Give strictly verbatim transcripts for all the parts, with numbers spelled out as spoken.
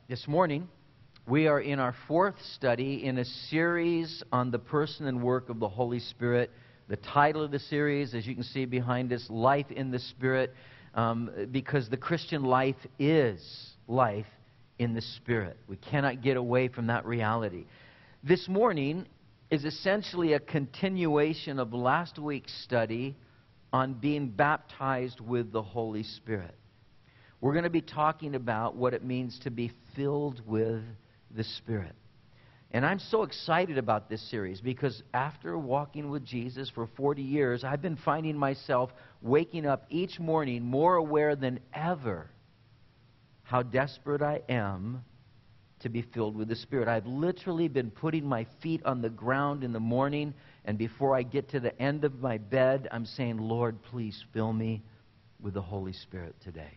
This morning, we are in our fourth study in a series on the person and work of the Holy Spirit. The title of the series, as you can see behind us, Life in the Spirit, um, because the Christian life is life in the Spirit. We cannot get away from that reality. This morning is essentially a continuation of last week's study on being baptized with the Holy Spirit. We're going to be talking about what it means to be filled with the Spirit. And I'm so excited about this series because after walking with Jesus for forty years, I've been finding myself waking up each morning more aware than ever how desperate I am to be filled with the Spirit. I've literally been putting my feet on the ground in the morning, and before I get to the end of my bed, I'm saying, Lord, please fill me with the Holy Spirit today.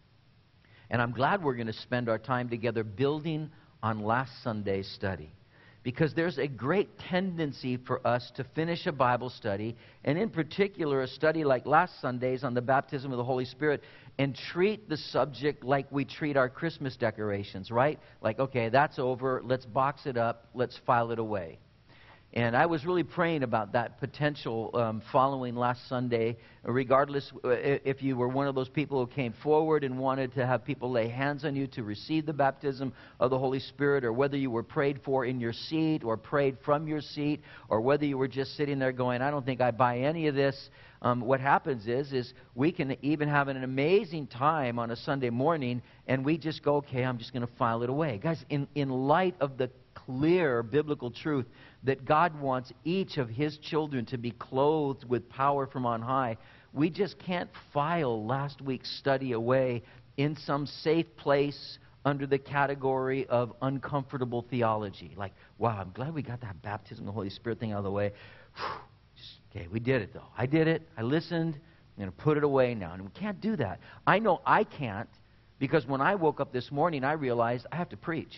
And I'm glad we're going to spend our time together building on last Sunday's study, because there's a great tendency for us to finish a Bible study, and in particular a study like last Sunday's on the baptism of the Holy Spirit, and treat the subject like we treat our Christmas decorations, right? Like, okay, that's over, let's box it up, let's file it away. And I was really praying about that potential um, following last Sunday, regardless if you were one of those people who came forward and wanted to have people lay hands on you to receive the baptism of the Holy Spirit, or whether you were prayed for in your seat or prayed from your seat, or whether you were just sitting there going, I don't think I buy any of this. Um, what happens is, is we can even have an amazing time on a Sunday morning, and we just go, okay, I'm just going to file it away. Guys, in, in light of the clear biblical truth that God wants each of His children to be clothed with power from on high, we just can't file last week's study away in some safe place under the category of uncomfortable theology. Like, wow, I'm glad we got that baptism of the Holy Spirit thing out of the way. Just, okay, we did it though. I did it. I listened. I'm going to put it away now. And we can't do that. I know I can't, because when I woke up this morning, I realized I have to preach.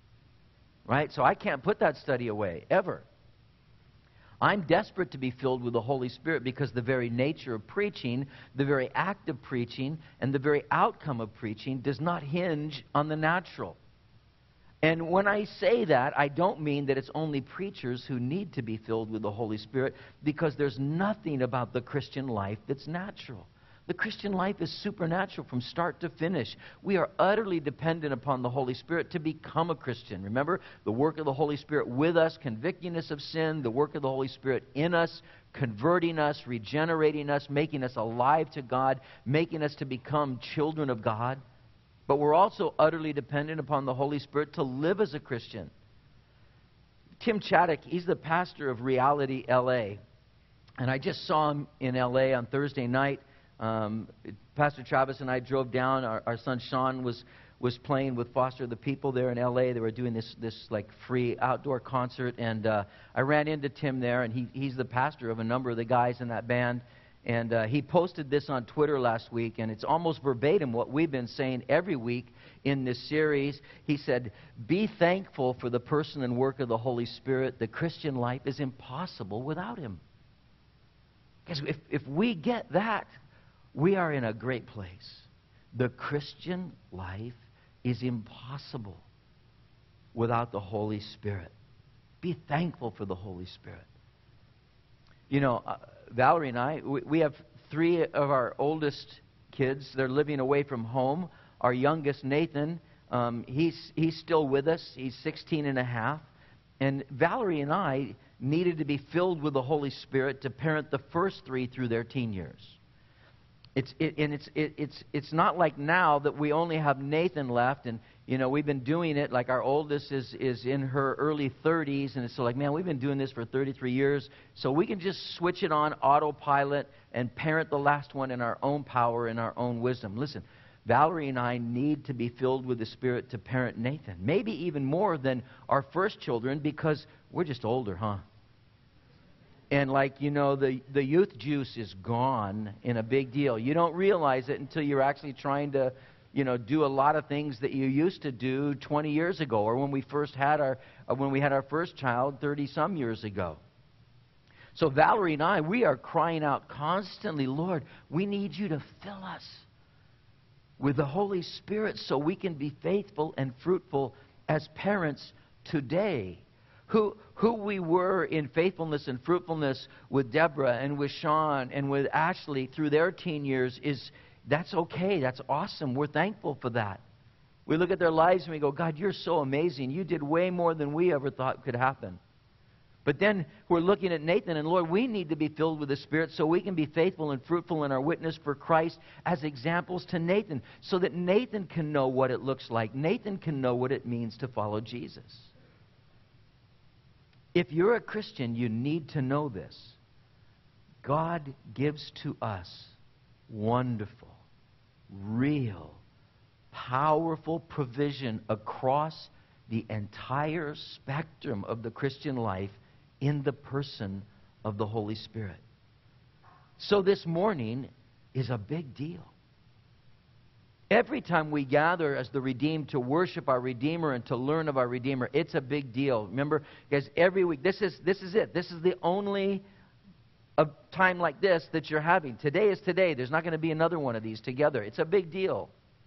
Right? So I can't put that study away, ever. I'm desperate to be filled with the Holy Spirit because the very nature of preaching, the very act of preaching, and the very outcome of preaching does not hinge on the natural. And when I say that, I don't mean that it's only preachers who need to be filled with the Holy Spirit, because there's nothing about the Christian life that's natural. The Christian life is supernatural from start to finish. We are utterly dependent upon the Holy Spirit to become a Christian. Remember, the work of the Holy Spirit with us, convicting us of sin, the work of the Holy Spirit in us, converting us, regenerating us, making us alive to God, making us to become children of God. But we're also utterly dependent upon the Holy Spirit to live as a Christian. Tim Chaddock, he's the pastor of Reality L A. And I just saw him in L A on Thursday night. Um, Pastor Travis and I drove down. Our, our son Sean was was playing with Foster the People there in L A. They were doing this this like free outdoor concert, and uh, I ran into Tim there, and he he's the pastor of a number of the guys in that band. And uh, he posted this on Twitter last week, and it's almost verbatim what we've been saying every week in this series. He said, "Be thankful for the person and work of the Holy Spirit. The Christian life is impossible without Him." Because if if we get that, we are in a great place. The Christian life is impossible without the Holy Spirit. Be thankful for the Holy Spirit. You know, uh, Valerie and I, we, we have three of our oldest kids. They're living away from home. Our youngest, Nathan, um, he's, he's still with us. He's sixteen and a half. And Valerie and I needed to be filled with the Holy Spirit to parent the first three through their teen years. It's it, and it's it, it's it's not like now that we only have Nathan left, and you know we've been doing it. Like our oldest is is in her early thirties, and it's so like, man, we've been doing this for thirty-three years, so we can just switch it on autopilot and parent the last one in our own power and our own wisdom. Listen, Valerie and I need to be filled with the Spirit to parent Nathan, maybe even more than our first children, because we're just older, huh? And like, you know, the, the youth juice is gone in a big deal. You don't realize it until you're actually trying to, you know, do a lot of things that you used to do twenty years ago, or when we first had our, uh, when we had our first child thirty some years ago. So Valerie and I, we are crying out constantly, Lord, we need you to fill us. with the Holy Spirit so we can be faithful and fruitful as parents today. Who, who we were in faithfulness and fruitfulness with Deborah and with Sean and with Ashley through their teen years, is that's okay. That's awesome. We're thankful for that. We look at their lives and we go, God, you're so amazing. You did way more than we ever thought could happen. But then we're looking at Nathan, and Lord, we need to be filled with the Spirit so we can be faithful and fruitful in our witness for Christ as examples to Nathan, so that Nathan can know what it looks like. Nathan can know what it means to follow Jesus. If you're a Christian, you need to know this. God gives to us wonderful, real, powerful provision across the entire spectrum of the Christian life in the person of the Holy Spirit. So this morning is a big deal. Every time we gather as the redeemed to worship our Redeemer and to learn of our Redeemer, it's a big deal. Remember, guys, every week, this is this is it. This is the only a time like this that you're having. Today is today. There's not going to be another one of these together. It's a big deal.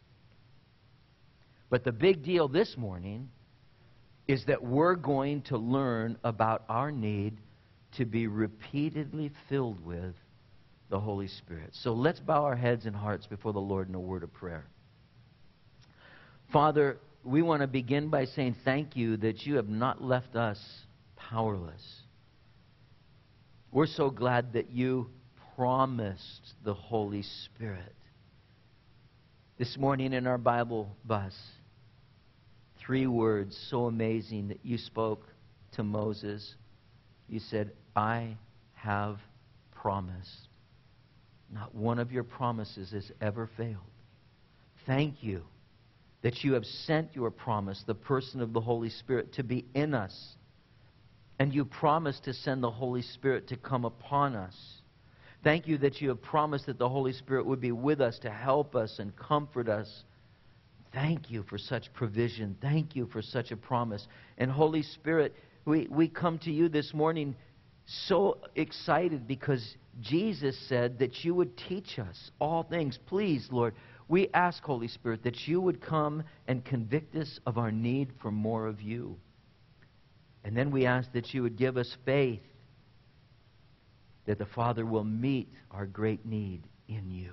But the big deal this morning is that we're going to learn about our need to be repeatedly filled with the Holy Spirit. So let's bow our heads and hearts before the Lord in a word of prayer. Father, we want to begin by saying thank you that you have not left us powerless. We're so glad that you promised the Holy Spirit. This morning in our Bible bus, three words so amazing that you spoke to Moses. You said, I have promised. Not one of your promises has ever failed. Thank you that you have sent your promise, the person of the Holy Spirit, to be in us. And you promised to send the Holy Spirit to come upon us. Thank you that you have promised that the Holy Spirit would be with us to help us and comfort us. Thank you for such provision. Thank you for such a promise. And Holy Spirit, we, we come to you this morning so excited because Jesus said that you would teach us all things. Please, Lord, we ask, Holy Spirit, that you would come and convict us of our need for more of you. And then we ask that you would give us faith that the Father will meet our great need in you.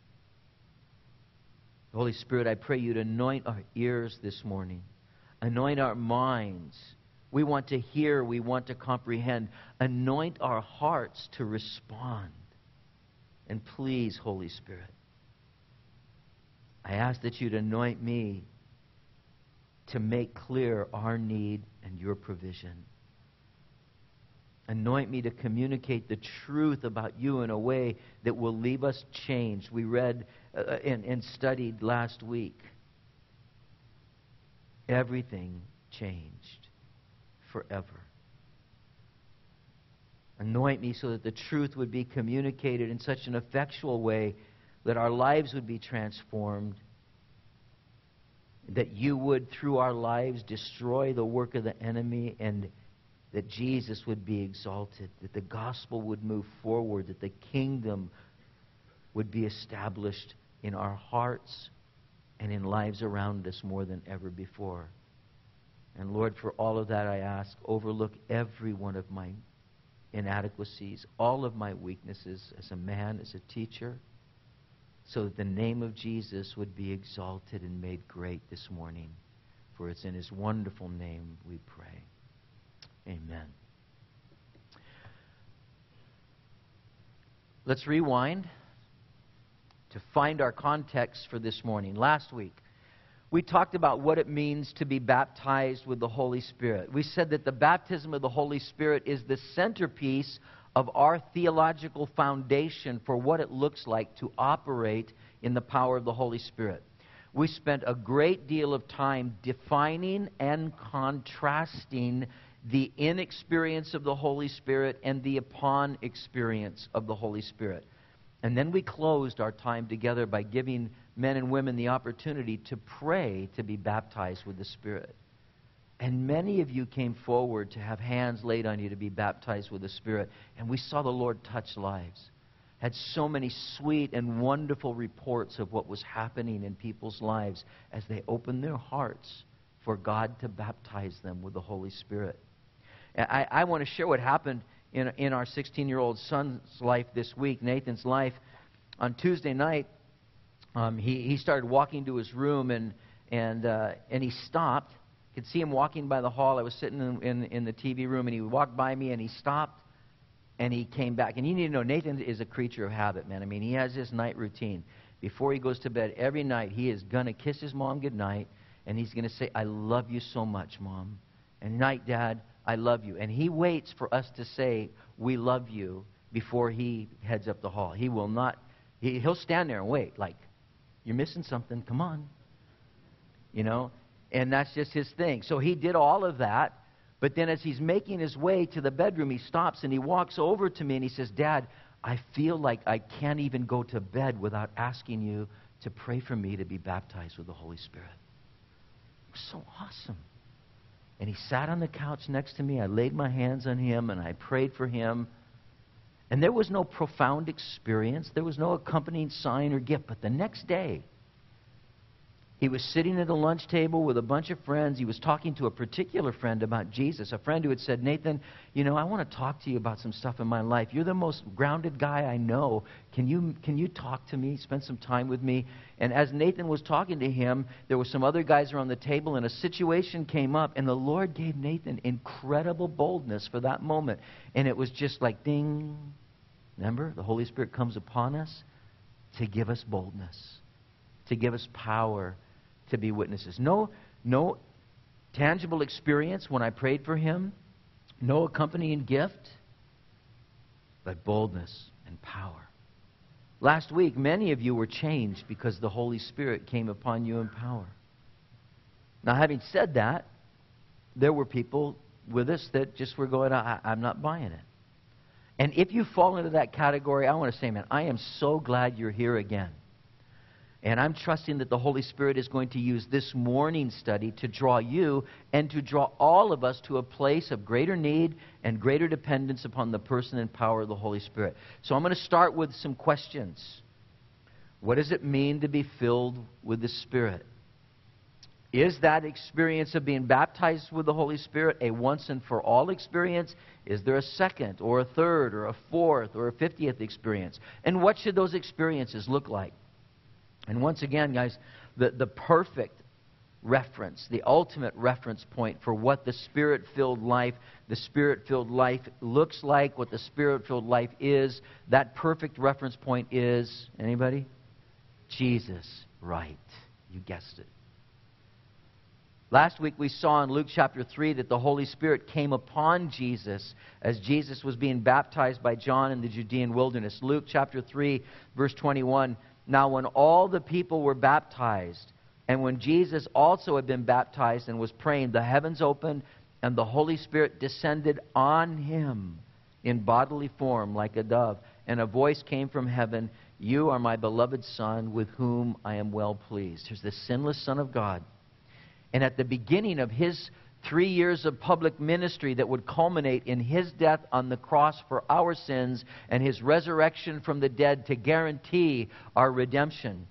Holy Spirit, I pray you to anoint our ears this morning. Anoint our minds. We want to hear. We want to comprehend. Anoint our hearts to respond. And please, Holy Spirit, I ask that you'd anoint me to make clear our need and your provision. Anoint me to communicate the truth about you in a way that will leave us changed. We read uh, and, and studied last week. Everything changed forever. Anoint me so that the truth would be communicated in such an effectual way that our lives would be transformed, that you would, through our lives, destroy the work of the enemy, and that Jesus would be exalted, that the gospel would move forward, that the kingdom would be established in our hearts and in lives around us more than ever before. And Lord, for all of that I ask, overlook every one of my inadequacies, all of my weaknesses as a man, as a teacher, so that the name of Jesus would be exalted and made great this morning. For it's in his wonderful name we pray. Amen. Let's rewind to find our context for this morning. Last week, we talked about what it means to be baptized with the Holy Spirit. We said that the baptism of the Holy Spirit is the centerpiece of our theological foundation for what it looks like to operate in the power of the Holy Spirit. We spent a great deal of time defining and contrasting the inexperience of the Holy Spirit and the upon experience of the Holy Spirit. And then we closed our time together by giving men and women the opportunity to pray to be baptized with the Spirit. And many of you came forward to have hands laid on you to be baptized with the Spirit. And we saw the Lord touch lives. had so many sweet and wonderful reports of what was happening in people's lives as they opened their hearts for God to baptize them with the Holy Spirit. I, I want to share what happened in, in our sixteen-year-old son's life this week, Nathan's life. On Tuesday night, um, he, he started walking to his room, and and uh, and he stopped. I could see him walking by the hall. I was sitting in, in, in the T V room, and he walked by me, and he stopped, and he came back. And you need to know, Nathan is a creature of habit, man. I mean, he has his night routine. Before he goes to bed every night, he is going to kiss his mom goodnight, and he's going to say, "I love you so much, Mom." And, "Night, Dad, I love you." And he waits for us to say, "We love you," before he heads up the hall. He will not, he, he'll stand there and wait, like, "You're missing something, come on." You know, and that's just his thing. So he did all of that, but then as he's making his way to the bedroom, he stops and he walks over to me and he says, "Dad, I feel like I can't even go to bed without asking you to pray for me to be baptized with the Holy Spirit." It was so awesome. And he sat on the couch next to me. I laid my hands on him and I prayed for him. And there was no profound experience. There was no accompanying sign or gift. But the next day, he was sitting at a lunch table with a bunch of friends. He was talking to a particular friend about Jesus, a friend who had said, "Nathan, you know, I want to talk to you about some stuff in my life. You're the most grounded guy I know. Can you can you talk to me, spend some time with me?" And as Nathan was talking to him, there were some other guys around the table, and a situation came up, and the Lord gave Nathan incredible boldness for that moment. And it was just like ding. Remember, the Holy Spirit comes upon us to give us boldness, to give us power, to be witnesses. No, no tangible experience when I prayed for him, no accompanying gift, but boldness and power. Last week, many of you were changed because the Holy Spirit came upon you in power. Now, having said that, there were people with us that just were going, I, I'm not buying it. And if you fall into that category, I want to say, man, I am so glad you're here again. And I'm trusting that the Holy Spirit is going to use this morning study to draw you and to draw all of us to a place of greater need and greater dependence upon the person and power of the Holy Spirit. So I'm going to start with some questions. What does it mean to be filled with the Spirit? Is that experience of being baptized with the Holy Spirit a once and for all experience? Is there a second or a third or a fourth or a fiftieth experience? And what should those experiences look like? And once again, guys, the, the perfect reference, the ultimate reference point for what the Spirit-filled life, the Spirit-filled life looks like, what the Spirit-filled life is, that perfect reference point is, anybody? Jesus, right. You guessed it. Last week we saw in Luke chapter three that the Holy Spirit came upon Jesus as Jesus was being baptized by John in the Judean wilderness. Luke chapter three, verse twenty-one. Now when all the people were baptized, and when Jesus also had been baptized and was praying, the heavens opened, and the Holy Spirit descended on him in bodily form like a dove. And a voice came from heaven, "You are my beloved Son, with whom I am well pleased." Here's the sinless Son of God. And at the beginning of his three years of public ministry that would culminate in his death on the cross for our sins and his resurrection from the dead to guarantee our redemption,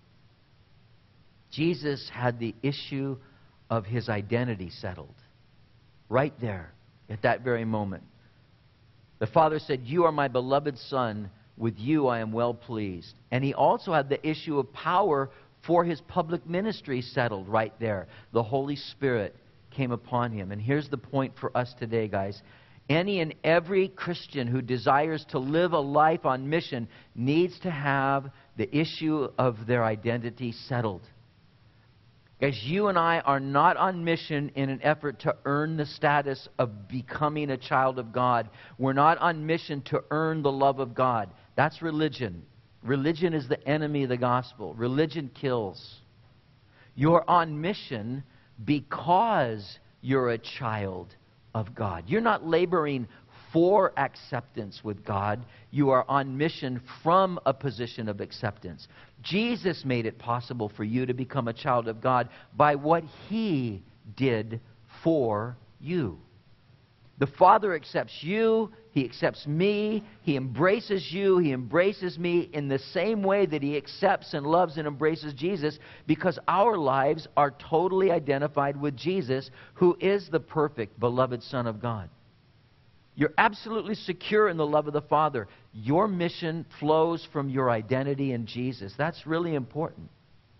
Jesus had the issue of his identity settled. Right there, at that very moment. The Father said, "You are my beloved Son, with you I am well pleased." And he also had the issue of power for his public ministry settled right there. The Holy Spirit came upon him. And here's the point for us today, guys. Any and every Christian who desires to live a life on mission needs to have the issue of their identity settled. Guys, you and I are not on mission in an effort to earn the status of becoming a child of God. We're not on mission to earn the love of God. That's religion. Religion is the enemy of the gospel. Religion kills. You're on mission because you're a child of God. You're not laboring for acceptance with God. You are on mission from a position of acceptance. Jesus made it possible for you to become a child of God by what He did for you. The Father accepts you. He accepts me. He embraces you. He embraces me in the same way that He accepts and loves and embraces Jesus, because our lives are totally identified with Jesus, who is the perfect, beloved Son of God. You're absolutely secure in the love of the Father. Your mission flows from your identity in Jesus. That's really important.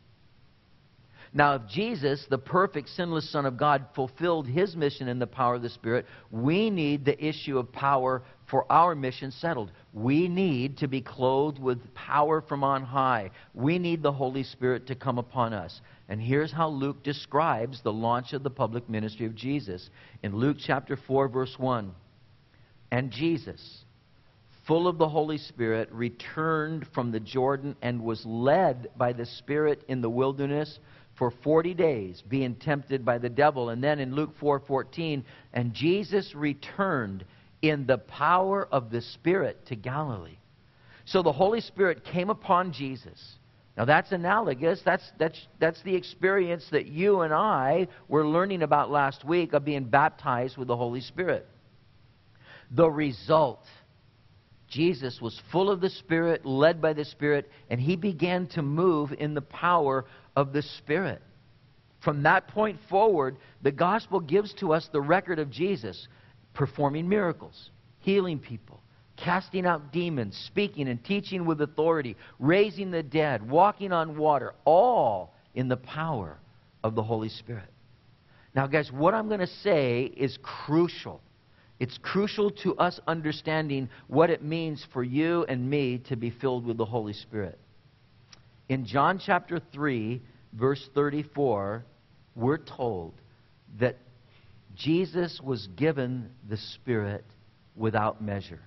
Now, if Jesus, the perfect, sinless Son of God, fulfilled His mission in the power of the Spirit, we need the issue of power for our mission settled. We need to be clothed with power from on high. We need the Holy Spirit to come upon us. And here's how Luke describes the launch of the public ministry of Jesus. In Luke chapter four, verse one, "And Jesus, full of the Holy Spirit, returned from the Jordan and was led by the Spirit in the wilderness for forty days, being tempted by the devil." And then in Luke four fourteen, "And Jesus returned in the power of the Spirit to Galilee." So the Holy Spirit came upon Jesus. Now that's analogous. That's, that's, that's the experience that you and I were learning about last week of being baptized with the Holy Spirit. The result: Jesus was full of the Spirit, led by the Spirit, and He began to move in the power of the Spirit. From that point forward, the gospel gives to us the record of Jesus performing miracles, healing people, casting out demons, speaking and teaching with authority, raising the dead, walking on water, all in the power of the Holy Spirit. Now, guys, what I'm going to say is crucial. It's crucial to us understanding what it means for you and me to be filled with the Holy Spirit. In John chapter three, verse thirty-four, we're told that Jesus was given the Spirit without measure.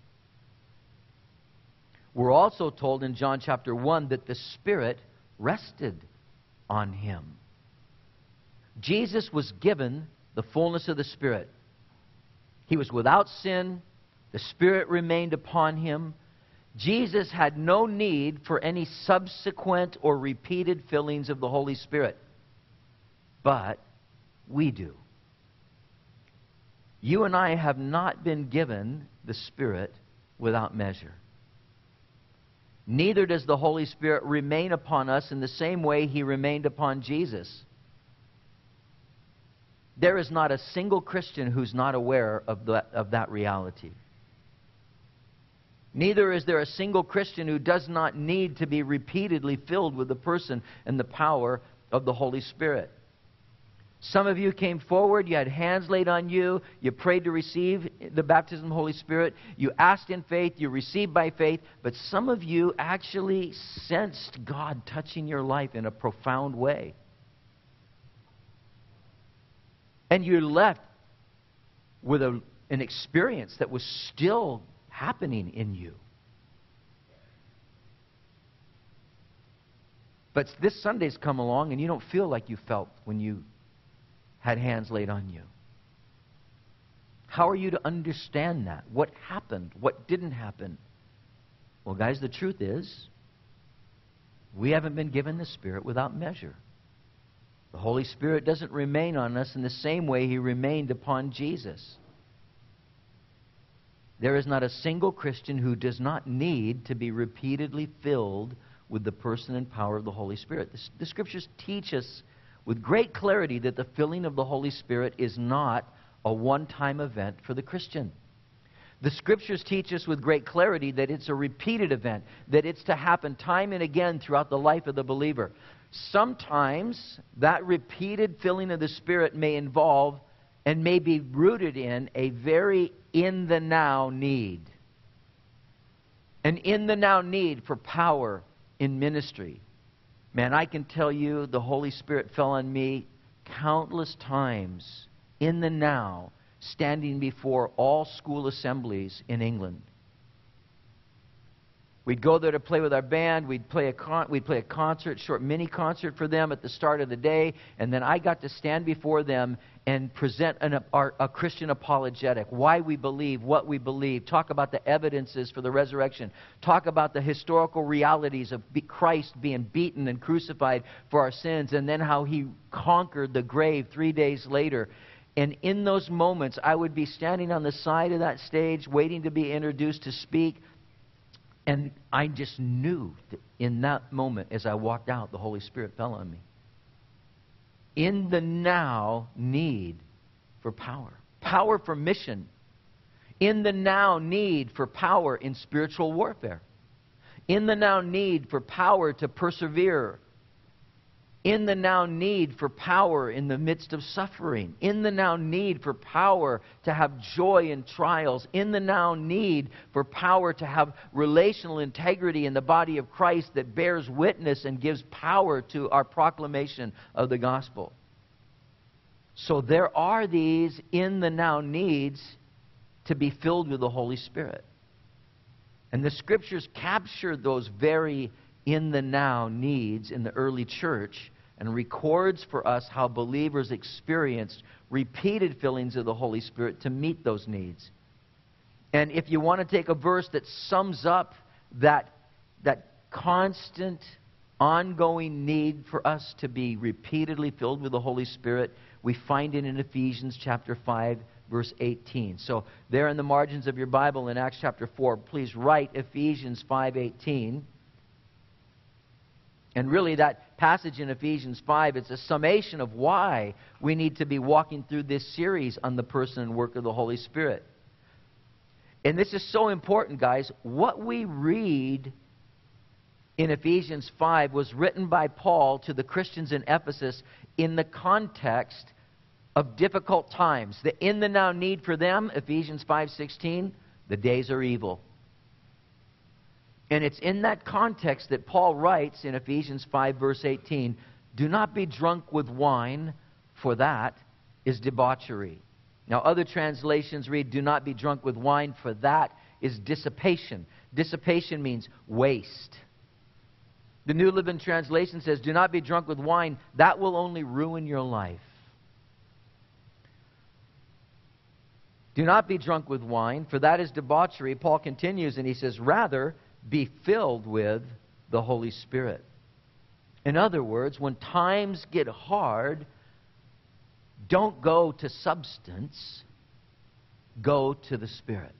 We're also told in John chapter one that the Spirit rested on Him. Jesus was given the fullness of the Spirit. He was without sin. The Spirit remained upon Him. Jesus had no need for any subsequent or repeated fillings of the Holy Spirit. But we do. You and I have not been given the Spirit without measure. Neither does the Holy Spirit remain upon us in the same way He remained upon Jesus. There is not a single Christian who's not aware of that, of that reality. Neither is there a single Christian who does not need to be repeatedly filled with the person and the power of the Holy Spirit. Some of you came forward, you had hands laid on you, you prayed to receive the baptism of the Holy Spirit, you asked in faith, you received by faith, but some of you actually sensed God touching your life in a profound way. And you left with a, an experience that was still happening in you. But this Sunday's come along and you don't feel like you felt when you had hands laid on you. How are you to understand that? What happened? What didn't happen? Well, guys, the truth is, we haven't been given the Spirit without measure. The Holy Spirit doesn't remain on us in the same way He remained upon Jesus. There is not a single Christian who does not need to be repeatedly filled with the person and power of the Holy Spirit. The, the Scriptures teach us with great clarity that the filling of the Holy Spirit is not a one-time event for the Christian. The Scriptures teach us with great clarity that it's a repeated event, that it's to happen time and again throughout the life of the believer. Sometimes that repeated filling of the Spirit may involve and may be rooted in a very in-the-now need. An in-the-now need for power in ministry. Man, I can tell you the Holy Spirit fell on me countless times in the now, standing before all school assemblies in England. We'd go there to play with our band. We'd play a con- we'd play a concert, short mini concert for them at the start of the day, and then I got to stand before them and present an, our, a Christian apologetic, why we believe, what we believe, talk about the evidences for the resurrection, talk about the historical realities of be- Christ being beaten and crucified for our sins, and then how He conquered the grave three days later. And in those moments, I would be standing on the side of that stage, waiting to be introduced to speak. And I just knew that in that moment, as I walked out, the Holy Spirit fell on me. In the now need for power. Power for mission. In the now need for power in spiritual warfare. In the now need for power to persevere. In the now need for power in the midst of suffering. In the now need for power to have joy in trials. In the now need for power to have relational integrity in the body of Christ that bears witness and gives power to our proclamation of the gospel. So there are these in the now needs to be filled with the Holy Spirit. And the Scriptures capture those very in the now needs in the early church and records for us how believers experienced repeated fillings of the Holy Spirit to meet those needs. And if you want to take a verse that sums up that, that constant, ongoing need for us to be repeatedly filled with the Holy Spirit, we find it in Ephesians chapter five, verse eighteen. So there in the margins of your Bible in Acts chapter four, please write Ephesians five eighteen. And really that passage in Ephesians five, it's a summation of why we need to be walking through this series on the person and work of the Holy Spirit. And this is so important, guys. What we read in Ephesians five was written by Paul to the Christians in Ephesus in the context of difficult times. The in the now need for them, Ephesians five sixteen, the days are evil. And it's in that context that Paul writes in Ephesians five verse eighteen, do not be drunk with wine, for that is debauchery. Now other translations read, do not be drunk with wine, for that is dissipation. Dissipation means waste. The New Living Translation says, do not be drunk with wine, that will only ruin your life. Do not be drunk with wine, for that is debauchery. Paul continues and he says, rather, be filled with the Holy Spirit. In other words, when times get hard, don't go to substance, go to the Spirit.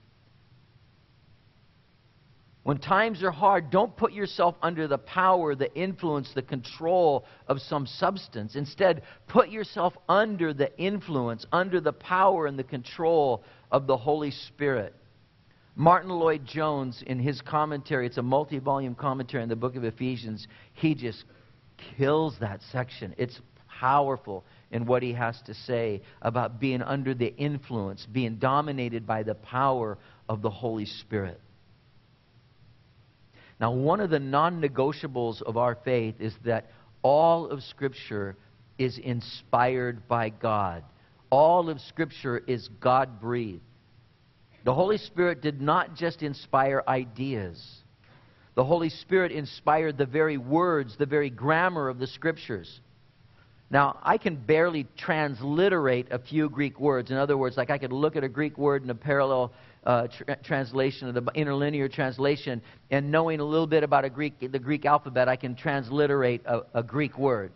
When times are hard, don't put yourself under the power, the influence, the control of some substance. Instead, put yourself under the influence, under the power and the control of the Holy Spirit. Martin Lloyd-Jones, in his commentary, it's a multi-volume commentary on the book of Ephesians, he just kills that section. It's powerful in what he has to say about being under the influence, being dominated by the power of the Holy Spirit. Now, one of the non-negotiables of our faith is that all of Scripture is inspired by God. All of Scripture is God-breathed. The Holy Spirit did not just inspire ideas. The Holy Spirit inspired the very words, the very grammar of the Scriptures. Now, I can barely transliterate a few Greek words. In other words, like I could look at a Greek word in a parallel uh, tra- translation of the interlinear translation, and knowing a little bit about a Greek, the Greek alphabet, I can transliterate a, a Greek word.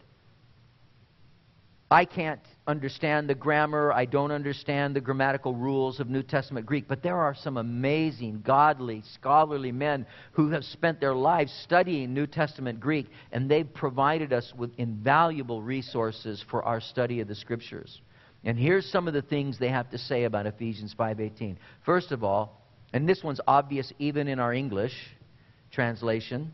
I can't understand the grammar. I don't understand the grammatical rules of New Testament Greek. But there are some amazing, godly, scholarly men who have spent their lives studying New Testament Greek, and they've provided us with invaluable resources for our study of the Scriptures. And here's some of the things they have to say about Ephesians five eighteen. First of all, and this one's obvious even in our English translation,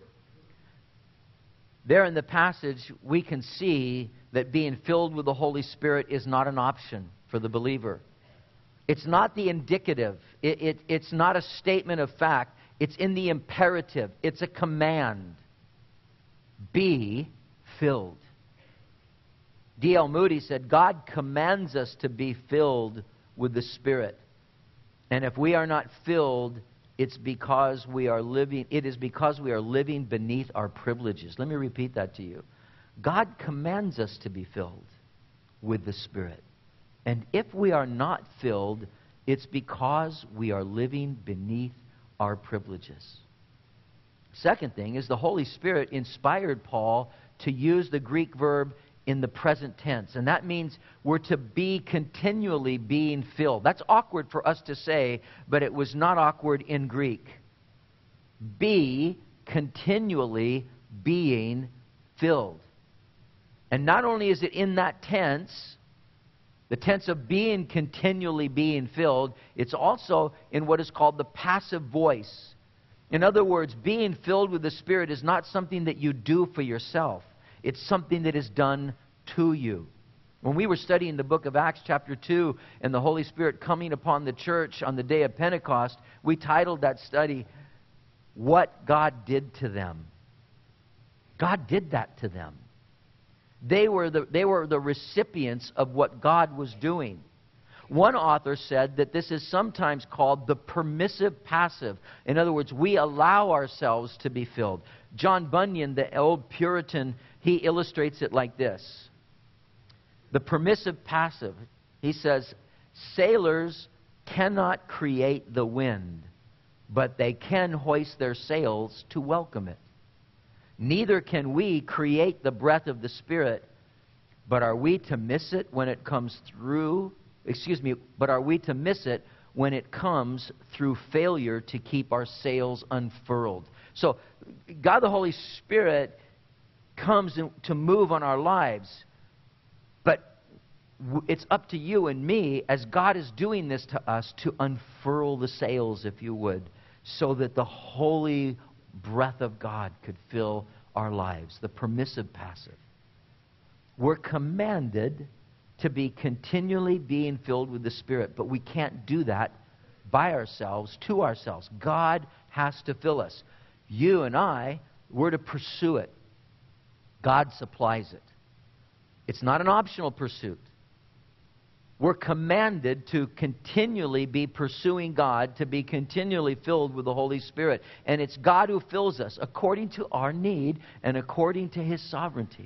there in the passage we can see that being filled with the Holy Spirit is not an option for the believer. It's not the indicative. It, it, it's not a statement of fact. It's in the imperative. It's a command. Be filled. D L Moody said, God commands us to be filled with the Spirit. And if we are not filled, it's because we are living, it is because we are living beneath our privileges. Let me repeat that to you. God commands us to be filled with the Spirit. And if we are not filled, it's because we are living beneath our privileges. Second thing is the Holy Spirit inspired Paul to use the Greek verb in the present tense. And that means we're to be continually being filled. That's awkward for us to say, but it was not awkward in Greek. Be continually being filled. And not only is it in that tense, the tense of being continually being filled, it's also in what is called the passive voice. In other words, being filled with the Spirit is not something that you do for yourself. It's something that is done to you. When we were studying the book of Acts chapter two and the Holy Spirit coming upon the church on the day of Pentecost, we titled that study, What God Did to Them. God did that to them. They were the, they were the recipients of what God was doing. One author said that this is sometimes called the permissive passive. In other words, we allow ourselves to be filled. John Bunyan, the old Puritan, he illustrates it like this. The permissive passive, he says, sailors cannot create the wind, but they can hoist their sails to welcome it. Neither can we create the breath of the Spirit, but are we to miss it when it comes through, excuse me, but are we to miss it when it comes through failure to keep our sails unfurled? So, God the Holy Spirit comes in, to move on our lives, but w- it's up to you and me, as God is doing this to us, to unfurl the sails, if you would, so that the holy breath of God could fill our lives. The permissive passive. We're commanded to be continually being filled with the Spirit, but we can't do that by ourselves, to ourselves. God has to fill us. You and I, we're to pursue it. God supplies it. It's not an optional pursuit. We're commanded to continually be pursuing God, to be continually filled with the Holy Spirit. And it's God who fills us according to our need and according to His sovereignty.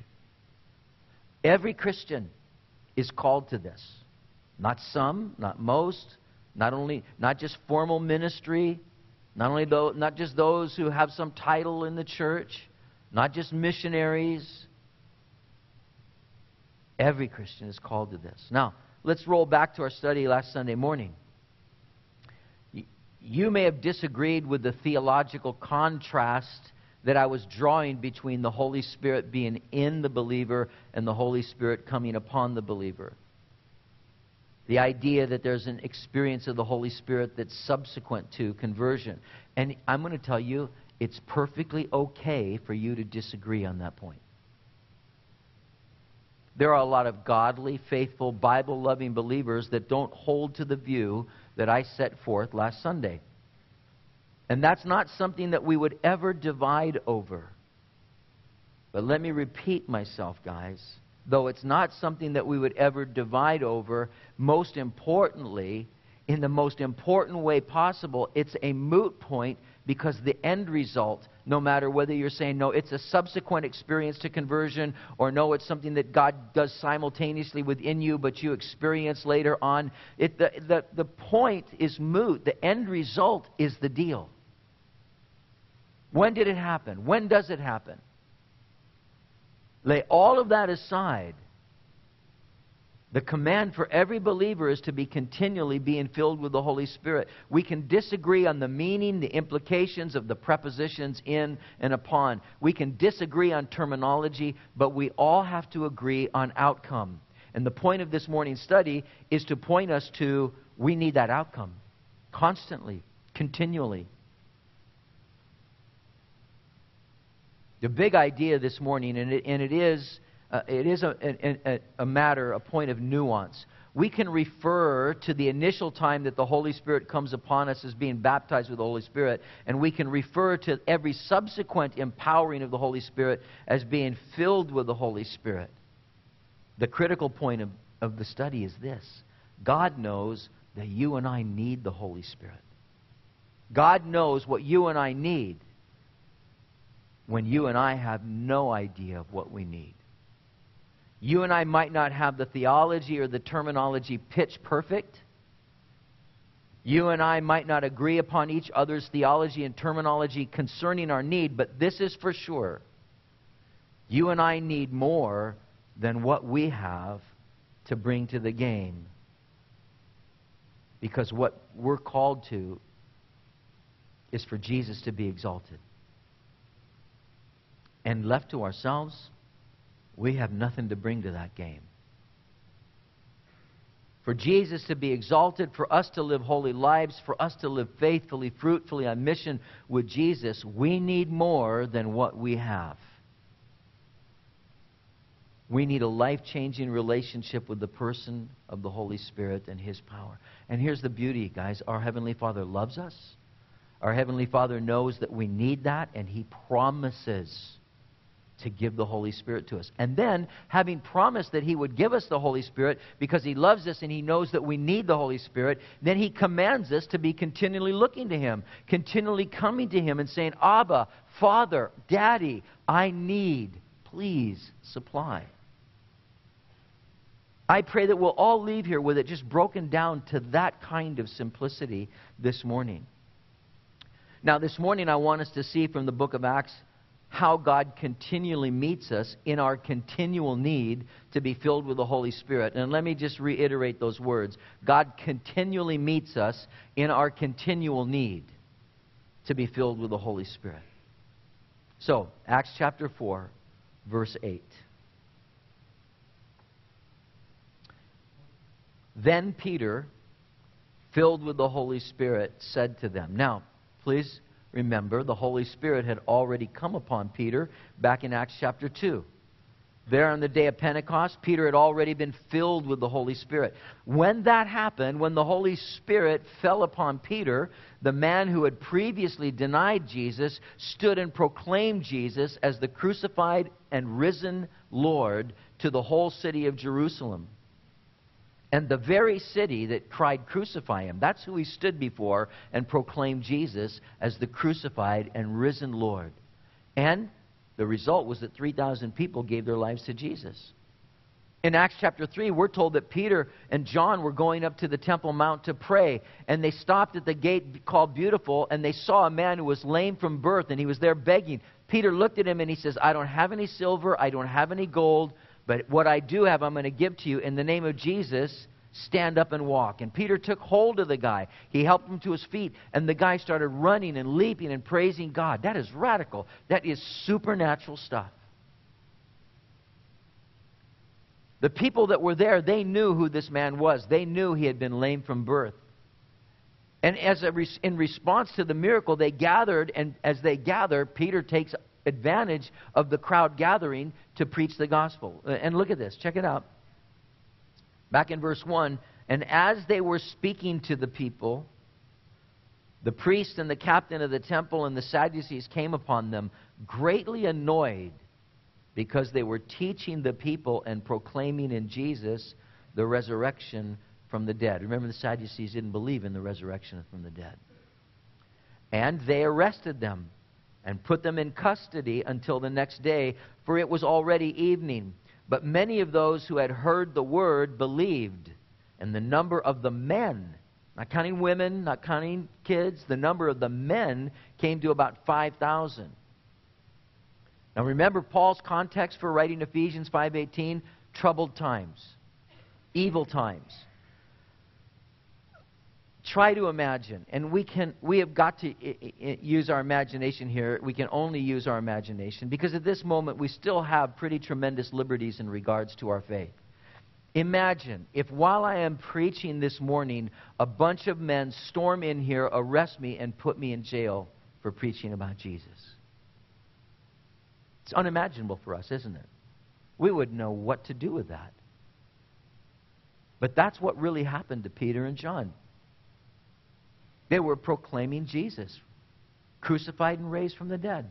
Every Christian is called to this. Not some, not most, not only, not just formal ministry, not only those, not just those who have some title in the church, not just missionaries. Every Christian is called to this. Now, let's roll back to our study last Sunday morning. You may have disagreed with the theological contrast that I was drawing between the Holy Spirit being in the believer and the Holy Spirit coming upon the believer. The idea that there's an experience of the Holy Spirit that's subsequent to conversion. And I'm going to tell you, it's perfectly okay for you to disagree on that point. There are a lot of godly, faithful, Bible-loving believers that don't hold to the view that I set forth last Sunday. And that's not something that we would ever divide over. But let me repeat myself, guys. Though it's not something that we would ever divide over, most importantly, in the most important way possible, it's a moot point, because the end result, no matter whether you're saying, no, it's a subsequent experience to conversion, or no, it's something that God does simultaneously within you, but you experience later on, it, the, the, the point is moot. The end result is the deal. When did it happen? When does it happen? Lay all of that aside. The command for every believer is to be continually being filled with the Holy Spirit. We can disagree on the meaning, the implications of the prepositions in and upon. We can disagree on terminology, but we all have to agree on outcome. And the point of this morning's study is to point us to, we need that outcome. Constantly, continually. The big idea this morning, and it, and it is... Uh, it is a, a, a matter, a point of nuance. We can refer to the initial time that the Holy Spirit comes upon us as being baptized with the Holy Spirit, and we can refer to every subsequent empowering of the Holy Spirit as being filled with the Holy Spirit. The critical point of, of the study is this. God knows that you and I need the Holy Spirit. God knows what you and I need when you and I have no idea of what we need. You and I might not have the theology or the terminology pitch perfect. You and I might not agree upon each other's theology and terminology concerning our need, but this is for sure. You and I need more than what we have to bring to the game. Because what we're called to is for Jesus to be exalted. And left to ourselves, we have nothing to bring to that game. For Jesus to be exalted, for us to live holy lives, for us to live faithfully, fruitfully on mission with Jesus, we need more than what we have. We need a life-changing relationship with the person of the Holy Spirit and His power. And here's the beauty, guys. Our Heavenly Father loves us. Our Heavenly Father knows that we need that, and He promises to give the Holy Spirit to us. And then, having promised that He would give us the Holy Spirit because He loves us and He knows that we need the Holy Spirit, then He commands us to be continually looking to Him, continually coming to Him and saying, Abba, Father, Daddy, I need, please supply. I pray that we'll all leave here with it just broken down to that kind of simplicity this morning. Now, this morning I want us to see from the book of Acts how God continually meets us in our continual need to be filled with the Holy Spirit. And let me just reiterate those words. God continually meets us in our continual need to be filled with the Holy Spirit. So, Acts chapter four, verse eight. Then Peter, filled with the Holy Spirit, said to them. Now, please remember, the Holy Spirit had already come upon Peter back in Acts chapter two. There on the day of Pentecost, Peter had already been filled with the Holy Spirit. When that happened, when the Holy Spirit fell upon Peter, the man who had previously denied Jesus stood and proclaimed Jesus as the crucified and risen Lord to the whole city of Jerusalem. And the very city that cried, crucify Him, that's who he stood before and proclaimed Jesus as the crucified and risen Lord. And the result was that three thousand people gave their lives to Jesus. In Acts chapter three, we're told that Peter and John were going up to the Temple Mount to pray. And they stopped at the gate called Beautiful, and they saw a man who was lame from birth, and he was there begging. Peter looked at him and he says, I don't have any silver, I don't have any gold, but what I do have, I'm going to give to you. In the name of Jesus, stand up and walk. And Peter took hold of the guy. He helped him to his feet. And the guy started running and leaping and praising God. That is radical. That is supernatural stuff. The people that were there, they knew who this man was. They knew he had been lame from birth. And as a re- in response to the miracle, they gathered. And as they gather, Peter takes advantage of the crowd gathering to preach the gospel. And look at this. Check it out. Back in verse one, and as they were speaking to the people, the priest and the captain of the temple and the Sadducees came upon them, greatly annoyed because they were teaching the people and proclaiming in Jesus the resurrection from the dead. Remember, the Sadducees didn't believe in the resurrection from the dead. And they arrested them and put them in custody until the next day, for it was already evening. But many of those who had heard the word believed, and the number of the men, not counting women, not counting kids, the number of the men came to about five thousand. Now remember Paul's context for writing Ephesians five eighteen, troubled times, evil times. Try to imagine, and we can we have got to I- I- use our imagination here. We can only use our imagination because at this moment we still have pretty tremendous liberties in regards to our faith. Imagine if while I am preaching this morning, a bunch of men storm in here, arrest me, and put me in jail for preaching about Jesus. It's unimaginable for us, isn't it? We wouldn't know what to do with that. But that's what really happened to Peter and John. They were proclaiming Jesus, crucified and raised from the dead.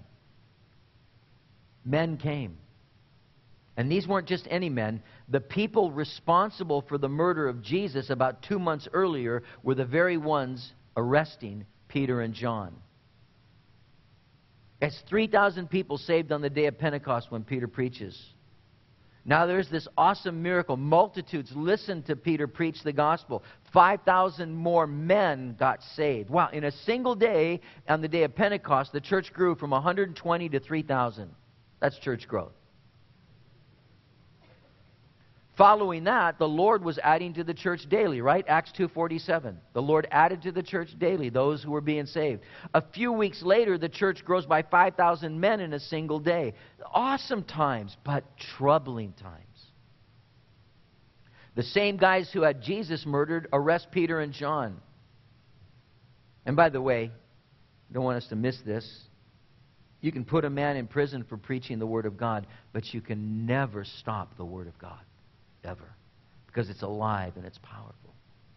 Men came. And these weren't just any men. The people responsible for the murder of Jesus about two months earlier were the very ones arresting Peter and John. It's three thousand people saved on the day of Pentecost when Peter preaches. Now there's this awesome miracle. Multitudes listened to Peter preach the gospel. five thousand more men got saved. Wow, in a single day, on the day of Pentecost, the church grew from one hundred twenty to three thousand. That's church growth. Following that, the Lord was adding to the church daily, right? Acts two forty-seven. The Lord added to the church daily those who were being saved. A few weeks later, the church grows by five thousand men in a single day. Awesome times, but troubling times. The same guys who had Jesus murdered arrest Peter and John. And by the way, I don't want us to miss this. You can put a man in prison for preaching the Word of God, but you can never stop the Word of God. Ever. Because it's alive and it's powerful.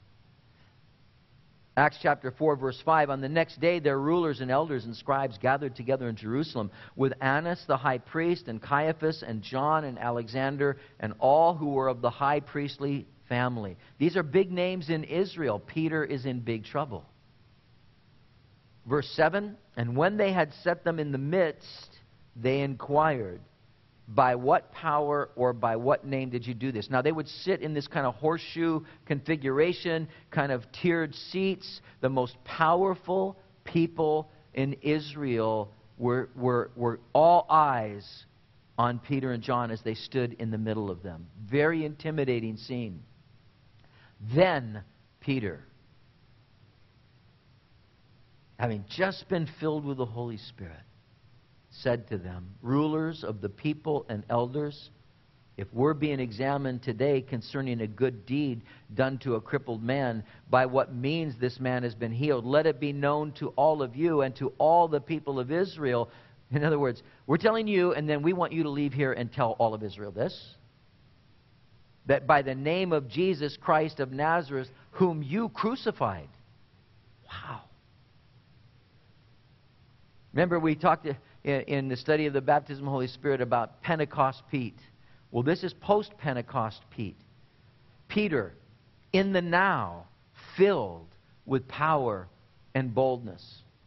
Acts chapter four, verse five. On the next day, their rulers and elders and scribes gathered together in Jerusalem with Annas the high priest and Caiaphas and John and Alexander and all who were of the high priestly family. These are big names in Israel. Peter is in big trouble. Verse seven. And when they had set them in the midst, they inquired, by what power or by what name did you do this? Now, they would sit in this kind of horseshoe configuration, kind of tiered seats. The most powerful people in Israel were, were, were all eyes on Peter and John as they stood in the middle of them. Very intimidating scene. Then Peter, having just been filled with the Holy Spirit, said to them, rulers of the people and elders, if we're being examined today concerning a good deed done to a crippled man, by what means this man has been healed, let it be known to all of you and to all the people of Israel. In other words, we're telling you, and then we want you to leave here and tell all of Israel this, that by the name of Jesus Christ of Nazareth, whom you crucified. Wow. Remember, we talked in the study of the baptism of the Holy Spirit about Pentecost Pete. Well, this is post-Pentecost Pete. Peter, in the now, filled with power and boldness,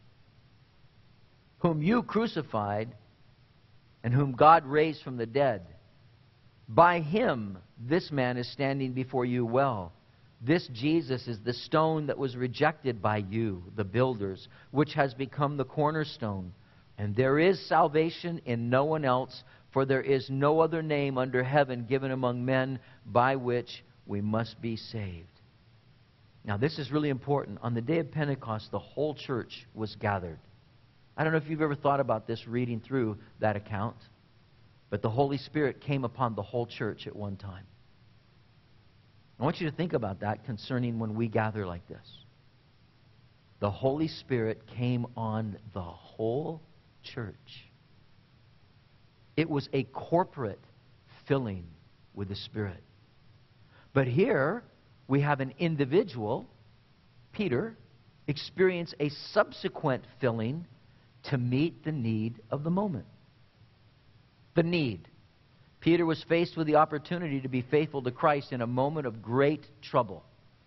whom you crucified and whom God raised from the dead. By him, this man is standing before you well. This Jesus is the stone that was rejected by you, the builders, which has become the cornerstone. And there is salvation in no one else, for there is no other name under heaven given among men by which we must be saved. Now, this is really important. On the day of Pentecost, the whole church was gathered. I don't know if you've ever thought about this reading through that account, but the Holy Spirit came upon the whole church at one time. I want you to think about that concerning when we gather like this. The Holy Spirit came on the whole church. It was a corporate filling with the Spirit. But here we have an individual, Peter, experience a subsequent filling to meet the need of the moment. The need. Peter was faced with the opportunity to be faithful to Christ in a moment of great trouble.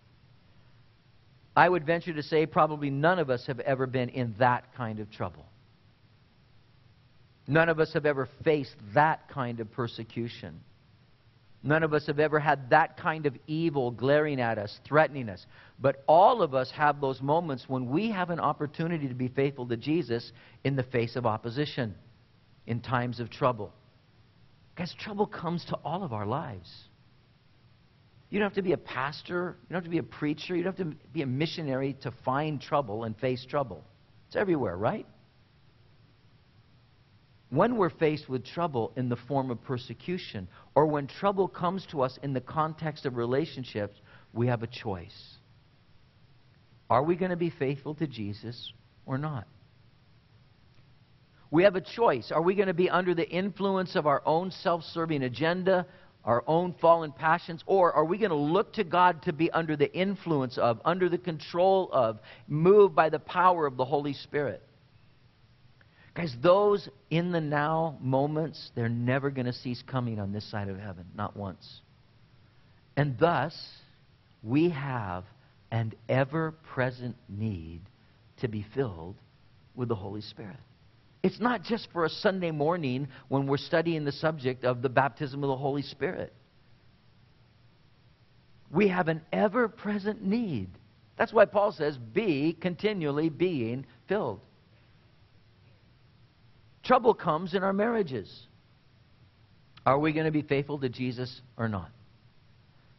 I would venture to say probably none of us have ever been in that kind of trouble. None of us have ever faced that kind of persecution. None of us have ever had that kind of evil glaring at us, threatening us. But all of us have those moments when we have an opportunity to be faithful to Jesus in the face of opposition, in times of trouble. Guys, trouble comes to all of our lives. You don't have to be a pastor. You don't have to be a preacher. You don't have to be a missionary to find trouble and face trouble. It's everywhere, right? When we're faced with trouble in the form of persecution, or when trouble comes to us in the context of relationships, we have a choice. Are we going to be faithful to Jesus or not? We have a choice. Are we going to be under the influence of our own self-serving agenda, our own fallen passions, or are we going to look to God to be under the influence of, under the control of, moved by the power of the Holy Spirit? Guys, those in the now moments, they're never going to cease coming on this side of heaven, not once. And thus, we have an ever-present need to be filled with the Holy Spirit. It's not just for a Sunday morning when we're studying the subject of the baptism of the Holy Spirit. We have an ever-present need. That's why Paul says, be continually being filled. Trouble comes in our marriages. Are we going to be faithful to Jesus or not?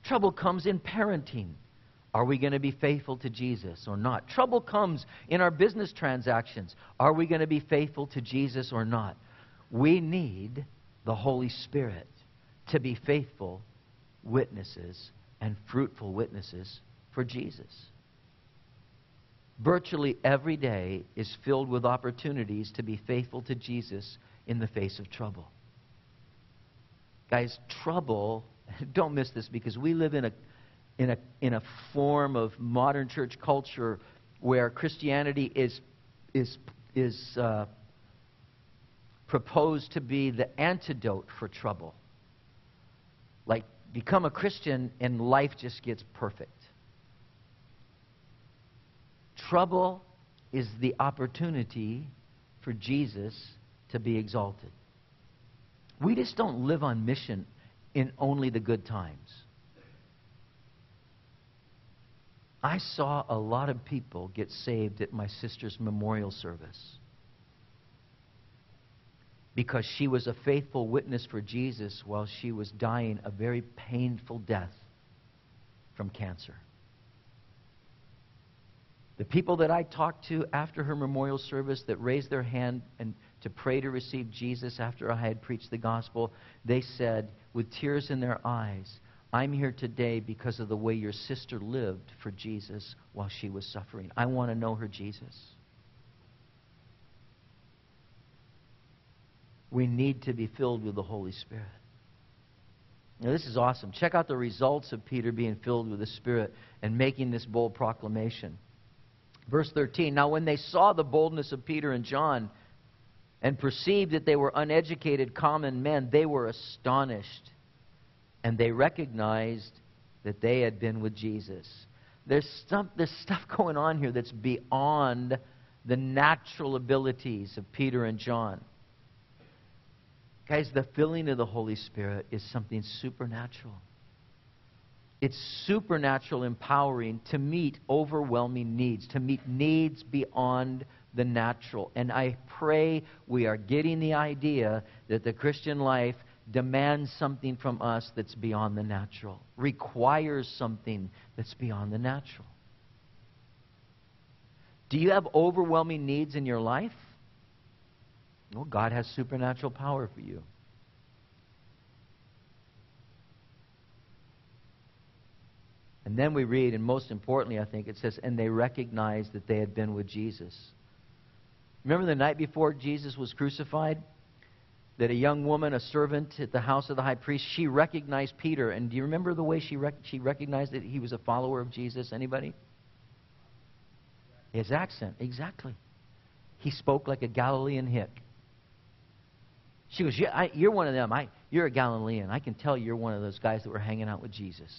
Trouble comes in parenting. Are we going to be faithful to Jesus or not? Trouble comes in our business transactions. Are we going to be faithful to Jesus or not? We need the Holy Spirit to be faithful witnesses and fruitful witnesses for Jesus. Virtually every day is filled with opportunities to be faithful to Jesus in the face of trouble. Guys, trouble, don't miss this, because we live in a in a in a form of modern church culture where Christianity is is is uh, proposed to be the antidote for trouble. Like, become a Christian and life just gets perfect. Trouble is the opportunity for Jesus to be exalted. We just don't live on mission in only the good times. I saw a lot of people get saved at my sister's memorial service because she was a faithful witness for Jesus while she was dying a very painful death from cancer. The people that I talked to after her memorial service that raised their hand and to pray to receive Jesus after I had preached the gospel, they said with tears in their eyes, I'm here today because of the way your sister lived for Jesus while she was suffering. I want to know her Jesus. We need to be filled with the Holy Spirit. Now, this is awesome. Check out the results of Peter being filled with the Spirit and making this bold proclamation. Verse thirteen, now when they saw the boldness of Peter and John and perceived that they were uneducated common men, they were astonished. And they recognized that they had been with Jesus. There's stuff, there's stuff going on here that's beyond the natural abilities of Peter and John. Guys, the filling of the Holy Spirit is something supernatural. It's supernatural empowering to meet overwhelming needs, to meet needs beyond the natural. And I pray we are getting the idea that the Christian life demands something from us that's beyond the natural, requires something that's beyond the natural. Do you have overwhelming needs in your life? Well, God has supernatural power for you. And then we read, and most importantly, I think it says, and they recognized that they had been with Jesus. Remember the night before Jesus was crucified? That a young woman, a servant at the house of the high priest, she recognized Peter. And do you remember the way she rec- she recognized that he was a follower of Jesus? Anybody? His accent, exactly. He spoke like a Galilean hick. She goes, yeah, I, you're one of them. I, you're a Galilean. I can tell you're one of those guys that were hanging out with Jesus.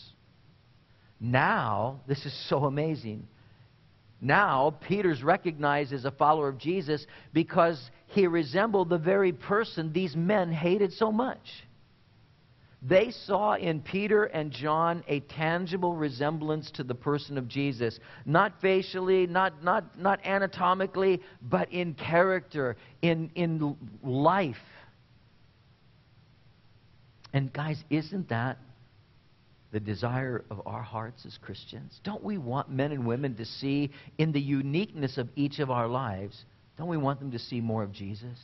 Now, this is so amazing. Now, Peter's recognized as a follower of Jesus because he resembled the very person these men hated so much. They saw in Peter and John a tangible resemblance to the person of Jesus. Not facially, not, not, not anatomically, but in character, in, in life. And guys, isn't that the desire of our hearts as Christians? Don't we want men and women to see in the uniqueness of each of our lives, don't we want them to see more of Jesus?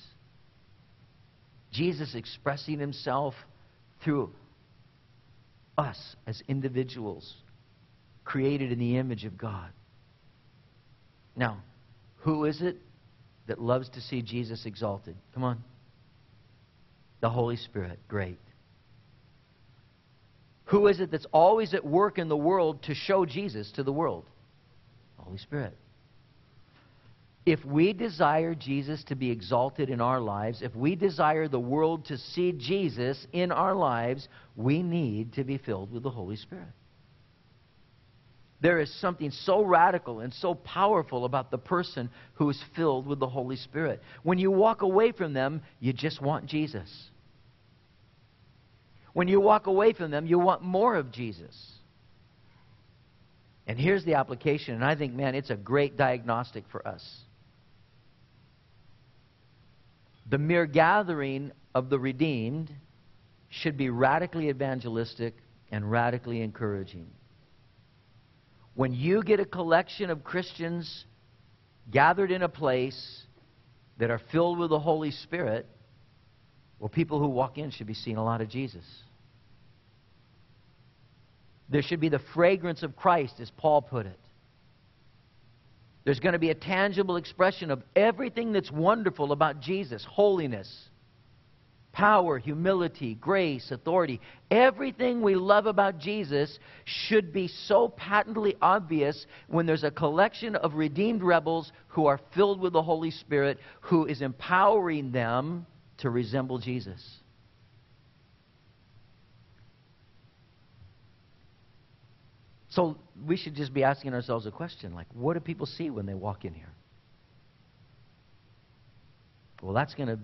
Jesus expressing himself through us as individuals created in the image of God. Now, who is it that loves to see Jesus exalted? Come on. The Holy Spirit. Great. Who is it that's always at work in the world to show Jesus to the world? The Holy Spirit. If we desire Jesus to be exalted in our lives, if we desire the world to see Jesus in our lives, we need to be filled with the Holy Spirit. There is something so radical and so powerful about the person who is filled with the Holy Spirit. When you walk away from them, you just want Jesus. When you walk away from them, you want more of Jesus. And here's the application, and I think, man, it's a great diagnostic for us. The mere gathering of the redeemed should be radically evangelistic and radically encouraging. When you get a collection of Christians gathered in a place that are filled with the Holy Spirit, well, people who walk in should be seeing a lot of Jesus. There should be the fragrance of Christ, as Paul put it. There's going to be a tangible expression of everything that's wonderful about Jesus: holiness, power, humility, grace, authority. Everything we love about Jesus should be so patently obvious when there's a collection of redeemed rebels who are filled with the Holy Spirit, who is empowering them to resemble Jesus. So we should just be asking ourselves a question, like, what do people see when they walk in here? Well, that's going to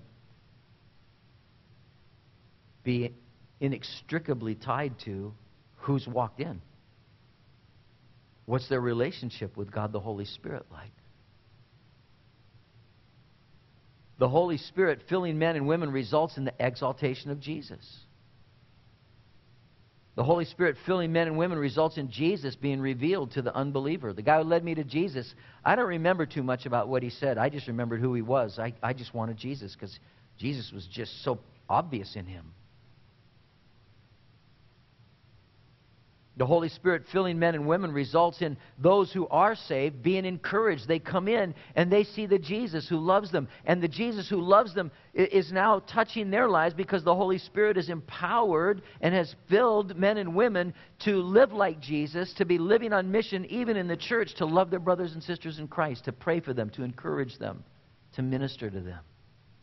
be inextricably tied to who's walked in. What's their relationship with God the Holy Spirit like? The Holy Spirit filling men and women results in the exaltation of Jesus. The Holy Spirit filling men and women results in Jesus being revealed to the unbeliever. The guy who led me to Jesus, I don't remember too much about what he said. I just remembered who he was. I, I just wanted Jesus because Jesus was just so obvious in him. The Holy Spirit filling men and women results in those who are saved being encouraged. They come in and they see the Jesus who loves them. And the Jesus who loves them is now touching their lives because the Holy Spirit is empowered and has filled men and women to live like Jesus, to be living on mission even in the church, to love their brothers and sisters in Christ, to pray for them, to encourage them, to minister to them.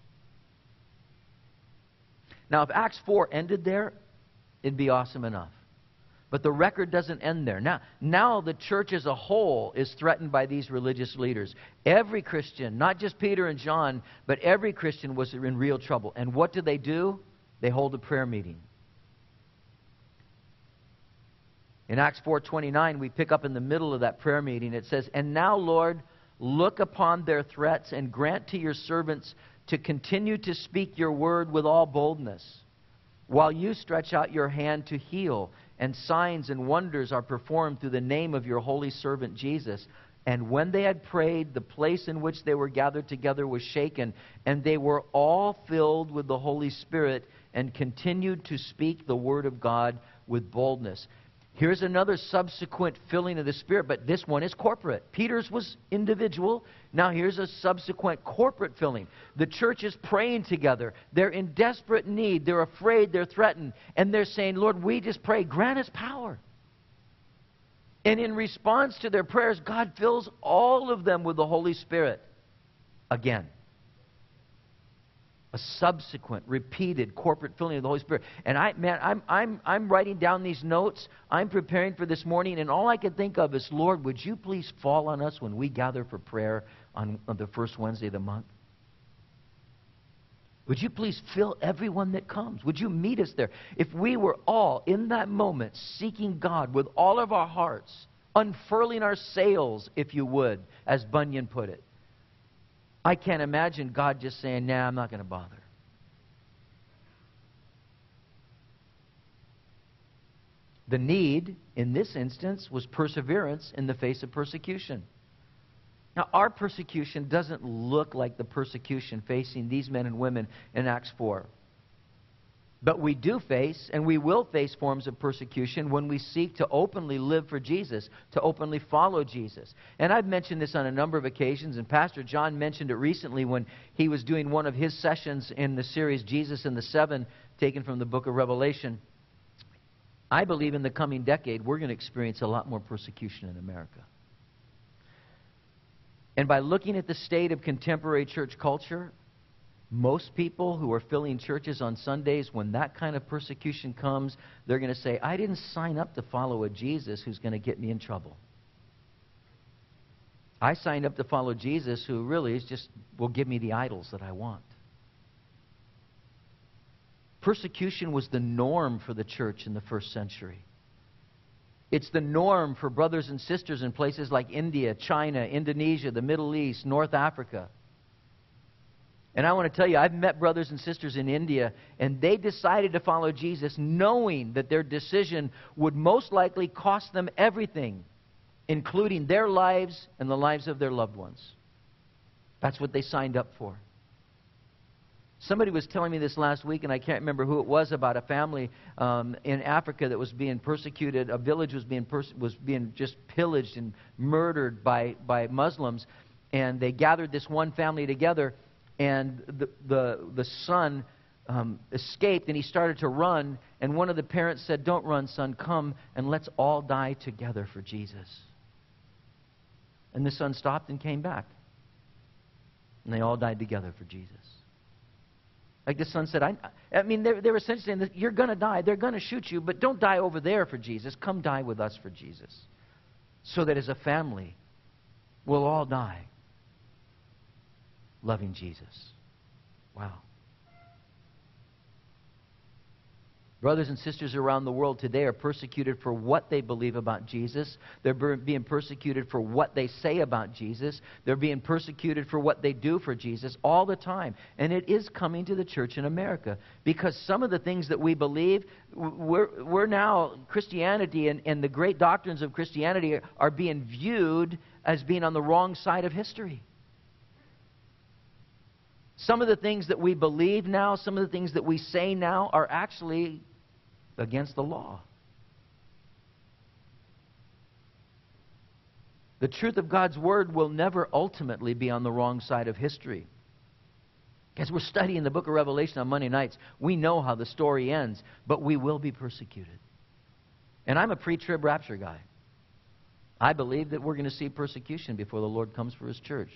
Now, if Acts four ended there, it'd be awesome enough. But the record doesn't end there. Now, now the church as a whole is threatened by these religious leaders. Every Christian, not just Peter and John, but every Christian was in real trouble. And what do they do? They hold a prayer meeting. In Acts four twenty-nine, we pick up in the middle of that prayer meeting. It says, "And now, Lord, look upon their threats and grant to your servants to continue to speak your word with all boldness, while you stretch out your hand to heal, and signs and wonders are performed through the name of your holy servant Jesus." And when they had prayed, the place in which they were gathered together was shaken, and they were all filled with the Holy Spirit and continued to speak the word of God with boldness. Here's another subsequent filling of the Spirit, but this one is corporate. Peter's was individual. Now here's a subsequent corporate filling. The church is praying together. They're in desperate need. They're afraid. They're threatened. And they're saying, "Lord, we just pray, grant us power." And in response to their prayers, God fills all of them with the Holy Spirit again. A subsequent, repeated corporate filling of the Holy Spirit. And I, man, I'm, I'm, I'm writing down these notes. I'm preparing for this morning, and all I could think of is, Lord, would you please fall on us when we gather for prayer on, on the first Wednesday of the month? Would you please fill everyone that comes? Would you meet us there? If we were all, in that moment, seeking God with all of our hearts, unfurling our sails, if you would, as Bunyan put it, I can't imagine God just saying, "Nah, I'm not going to bother." The need, in this instance, was perseverance in the face of persecution. Now, our persecution doesn't look like the persecution facing these men and women in Acts four. But we do face, and we will face, forms of persecution when we seek to openly live for Jesus, to openly follow Jesus. And I've mentioned this on a number of occasions, and Pastor John mentioned it recently when he was doing one of his sessions in the series Jesus and the Seven, taken from the book of Revelation. I believe in the coming decade, we're going to experience a lot more persecution in America. And by looking at the state of contemporary church culture, most people who are filling churches on Sundays, when that kind of persecution comes, they're going to say, "I didn't sign up to follow a Jesus who's going to get me in trouble. I signed up to follow Jesus who really is just will give me the idols that I want." Persecution was the norm for the church in the first century. It's the norm for brothers and sisters in places like India, China, Indonesia, the Middle East, North Africa. And I want to tell you, I've met brothers and sisters in India, and they decided to follow Jesus knowing that their decision would most likely cost them everything, including their lives and the lives of their loved ones. That's what they signed up for. Somebody was telling me this last week, and I can't remember who it was, about a family um, in Africa that was being persecuted. A village was being pers- was being just pillaged and murdered by, by Muslims. And they gathered this one family together, and the the, the son um, escaped, and he started to run. And one of the parents said, "Don't run, son. Come, and let's all die together for Jesus." And the son stopped and came back. And they all died together for Jesus. Like the son said, I, I mean, they, they were essentially saying that you're going to die. They're going to shoot you, but don't die over there for Jesus. Come die with us for Jesus. So that as a family, we'll all die loving Jesus. Wow. Brothers and sisters around the world today are persecuted for what they believe about Jesus. They're being persecuted for what they say about Jesus. They're being persecuted for what they do for Jesus all the time. And it is coming to the church in America. Because some of the things that we believe, we're, we're now, Christianity and, and the great doctrines of Christianity are being viewed as being on the wrong side of history. Some of the things that we believe now, some of the things that we say now are actually against the law. The truth of God's Word will never ultimately be on the wrong side of history. As we're studying the book of Revelation on Monday nights, we know how the story ends, but we will be persecuted. And I'm a pre-trib rapture guy. I believe that we're going to see persecution before the Lord comes for His church.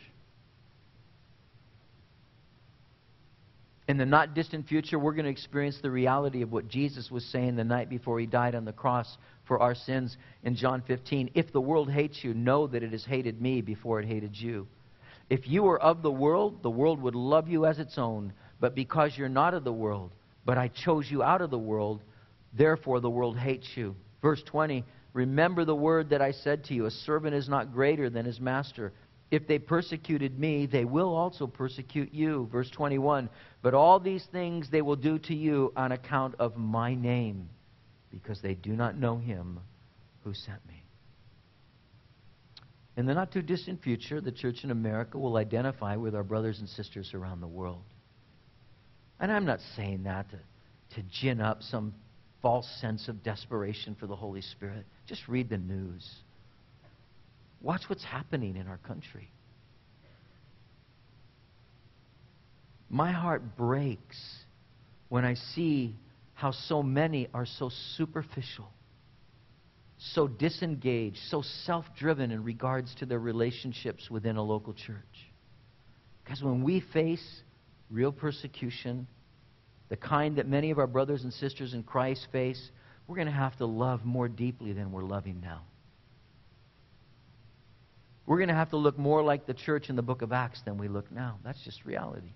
In the not distant future, we're going to experience the reality of what Jesus was saying the night before He died on the cross for our sins in John fifteen. If the world hates you, know that it has hated me before it hated you. If you were of the world, the world would love you as its own. But because you're not of the world, but I chose you out of the world, therefore the world hates you. Verse twenty, remember the word that I said to you, a servant is not greater than his master. If they persecuted me, they will also persecute you. Verse twenty-one, but all these things they will do to you on account of my name, because they do not know Him who sent me. In the not too distant future, the church in America will identify with our brothers and sisters around the world. And I'm not saying that to, to gin up some false sense of desperation for the Holy Spirit. Just read the news. Watch what's happening in our country. My heart breaks when I see how so many are so superficial, so disengaged, so self-driven in regards to their relationships within a local church. Because when we face real persecution, the kind that many of our brothers and sisters in Christ face, we're going to have to love more deeply than we're loving now. We're going to have to look more like the church in the book of Acts than we look now. That's just reality.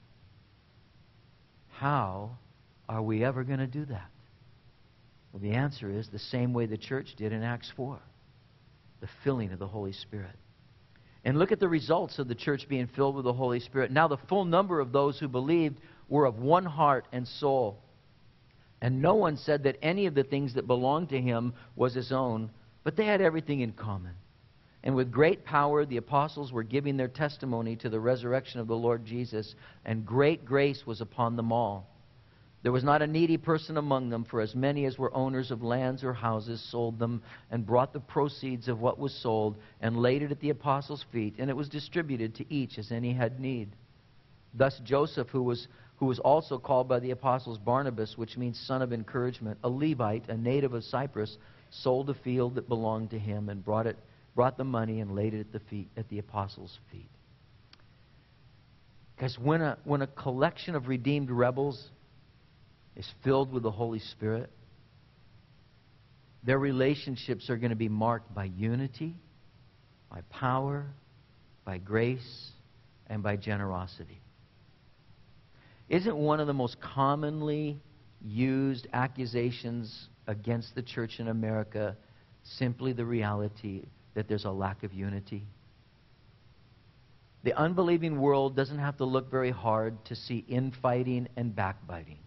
How are we ever going to do that? Well, the answer is the same way the church did in Acts four. The filling of the Holy Spirit. And look at the results of the church being filled with the Holy Spirit. Now the full number of those who believed were of one heart and soul. And no one said that any of the things that belonged to him was his own, but they had everything in common. And with great power, the apostles were giving their testimony to the resurrection of the Lord Jesus, and great grace was upon them all. There was not a needy person among them, for as many as were owners of lands or houses sold them and brought the proceeds of what was sold and laid it at the apostles' feet, and it was distributed to each as any had need. Thus Joseph, who was who was also called by the apostles Barnabas, which means son of encouragement, a Levite, a native of Cyprus, sold a field that belonged to him and brought it brought the money and laid it at the feet at the apostles' feet. Because when a when a collection of redeemed rebels is filled with the Holy Spirit, their relationships are going to be marked by unity, by power, by grace, and by generosity. Isn't one of the most commonly used accusations against the church in America simply the reality that there's a lack of unity? The unbelieving world doesn't have to look very hard to see infighting and backbiting.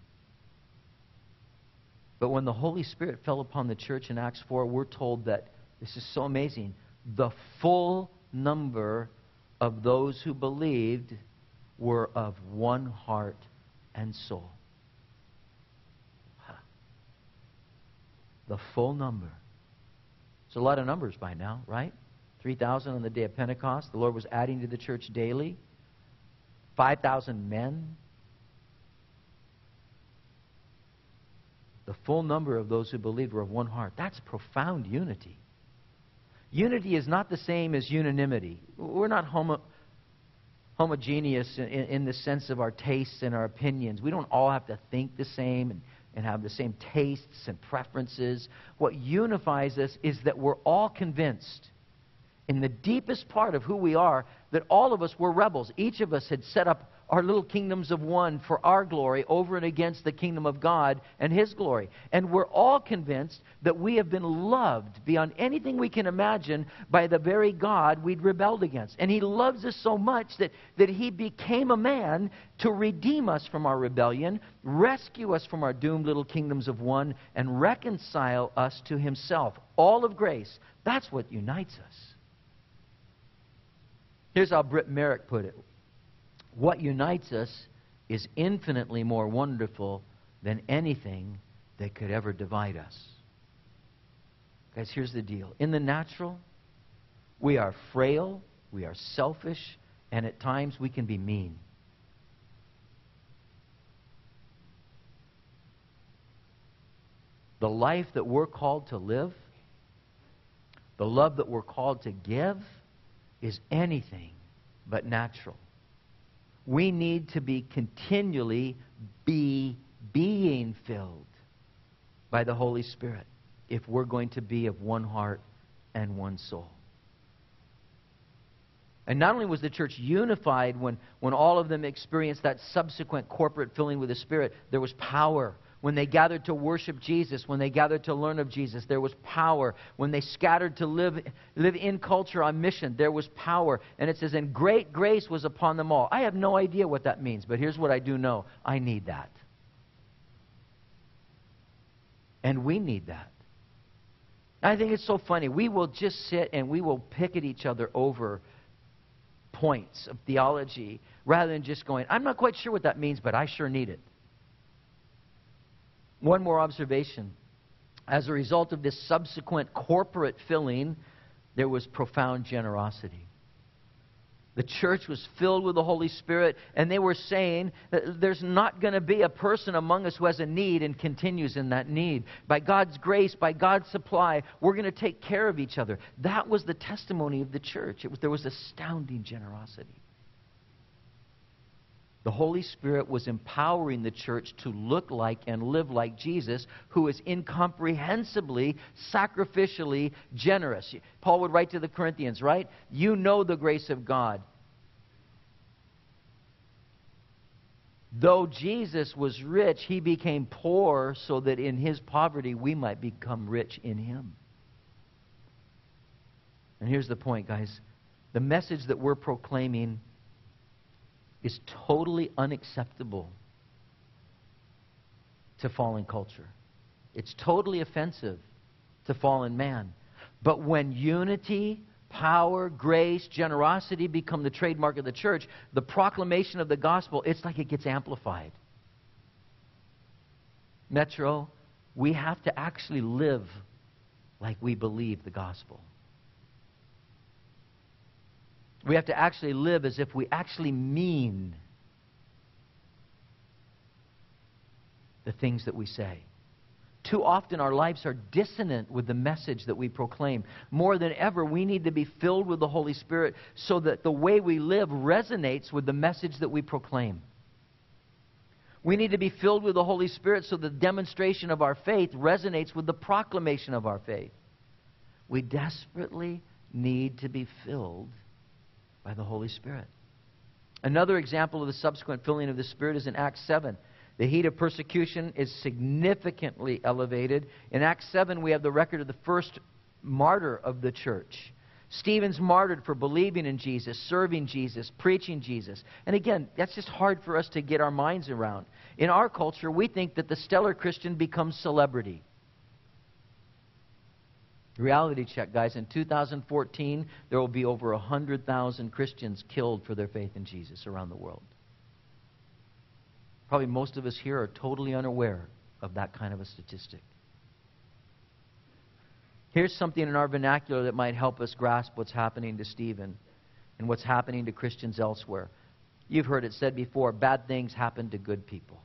But when the Holy Spirit fell upon the church in Acts four, we're told that, this is so amazing, the full number of those who believed were of one heart and soul. Huh. The full number. It's a lot of numbers by now, right? three thousand on the day of Pentecost. The Lord was adding to the church daily. five thousand men. The full number of those who believed were of one heart. That's profound unity. Unity is not the same as unanimity. We're not homo, homogeneous in, in the sense of our tastes and our opinions. We don't all have to think the same and, and have the same tastes and preferences. What unifies us is that we're all convinced in the deepest part of who we are that all of us were rebels. Each of us had set up our little kingdoms of one for our glory over and against the kingdom of God and His glory. And we're all convinced that we have been loved beyond anything we can imagine by the very God we'd rebelled against. And He loves us so much that, that He became a man to redeem us from our rebellion, rescue us from our doomed little kingdoms of one, and reconcile us to Himself. All of grace. That's what unites us. Here's how Britt Merrick put it. What unites us is infinitely more wonderful than anything that could ever divide us. Guys, here's the deal. In the natural, we are frail, we are selfish, and at times we can be mean. The life that we're called to live, the love that we're called to give, is anything but natural. We need to be continually be being filled by the Holy Spirit if we're going to be of one heart and one soul. And not only was the church unified when, when all of them experienced that subsequent corporate filling with the Spirit, there was power. When they gathered to worship Jesus, when they gathered to learn of Jesus, there was power. When they scattered to live, live in culture on mission, there was power. And it says, and great grace was upon them all. I have no idea what that means, but here's what I do know. I need that. And we need that. I think it's so funny. We will just sit and we will pick at each other over points of theology rather than just going, I'm not quite sure what that means, but I sure need it. One more observation. As a result of this subsequent corporate filling, there was profound generosity. The church was filled with the Holy Spirit, and they were saying that there's not going to be a person among us who has a need and continues in that need. By God's grace, by God's supply, we're going to take care of each other. That was the testimony of the church. It was, there was astounding generosity. The Holy Spirit was empowering the church to look like and live like Jesus, who is incomprehensibly, sacrificially generous. Paul would write to the Corinthians, right? You know the grace of God. Though Jesus was rich, He became poor so that in His poverty we might become rich in Him. And here's the point, guys. The message that we're proclaiming is totally unacceptable to fallen culture. It's totally offensive to fallen man. But when unity, power, grace, generosity become the trademark of the church, the proclamation of the gospel, it's like it gets amplified. Metro, we have to actually live like we believe the gospel. We have to actually live as if we actually mean the things that we say. Too often our lives are dissonant with the message that we proclaim. More than ever, we need to be filled with the Holy Spirit so that the way we live resonates with the message that we proclaim. We need to be filled with the Holy Spirit so the demonstration of our faith resonates with the proclamation of our faith. We desperately need to be filled by the Holy Spirit. Another example of the subsequent filling of the Spirit is in Acts seven. The heat of persecution is significantly elevated. In Acts seven, we have the record of the first martyr of the church. Stephen's martyred for believing in Jesus, serving Jesus, preaching Jesus. And again, that's just hard for us to get our minds around. In our culture, we think that the stellar Christian becomes celebrity. Reality check, guys. In two thousand fourteen, there will be over one hundred thousand Christians killed for their faith in Jesus around the world. Probably most of us here are totally unaware of that kind of a statistic. Here's something in our vernacular that might help us grasp what's happening to Stephen and what's happening to Christians elsewhere. You've heard it said before, bad things happen to good people.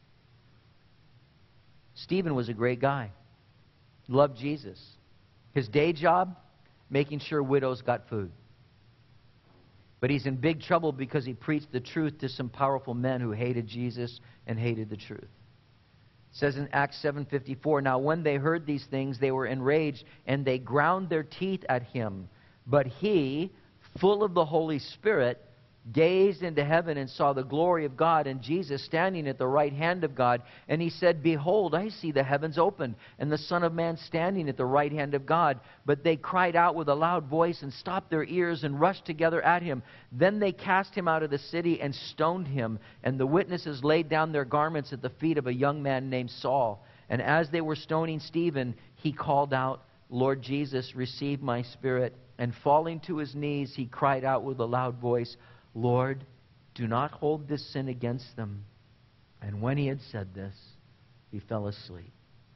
Stephen was a great guy. Loved Jesus. His day job, making sure widows got food. But he's in big trouble because he preached the truth to some powerful men who hated Jesus and hated the truth. It says in Acts seven fifty-four, now when they heard these things, they were enraged, and they ground their teeth at him. But he, full of the Holy Spirit, gazed into heaven and saw the glory of God and Jesus standing at the right hand of God. And he said, behold, I see the heavens opened, and the Son of Man standing at the right hand of God. But they cried out with a loud voice and stopped their ears and rushed together at him. Then they cast him out of the city and stoned him. And the witnesses laid down their garments at the feet of a young man named Saul. And as they were stoning Stephen, he called out, Lord Jesus, receive my spirit. And falling to his knees, he cried out with a loud voice, Lord, do not hold this sin against them. And when he had said this, he fell asleep.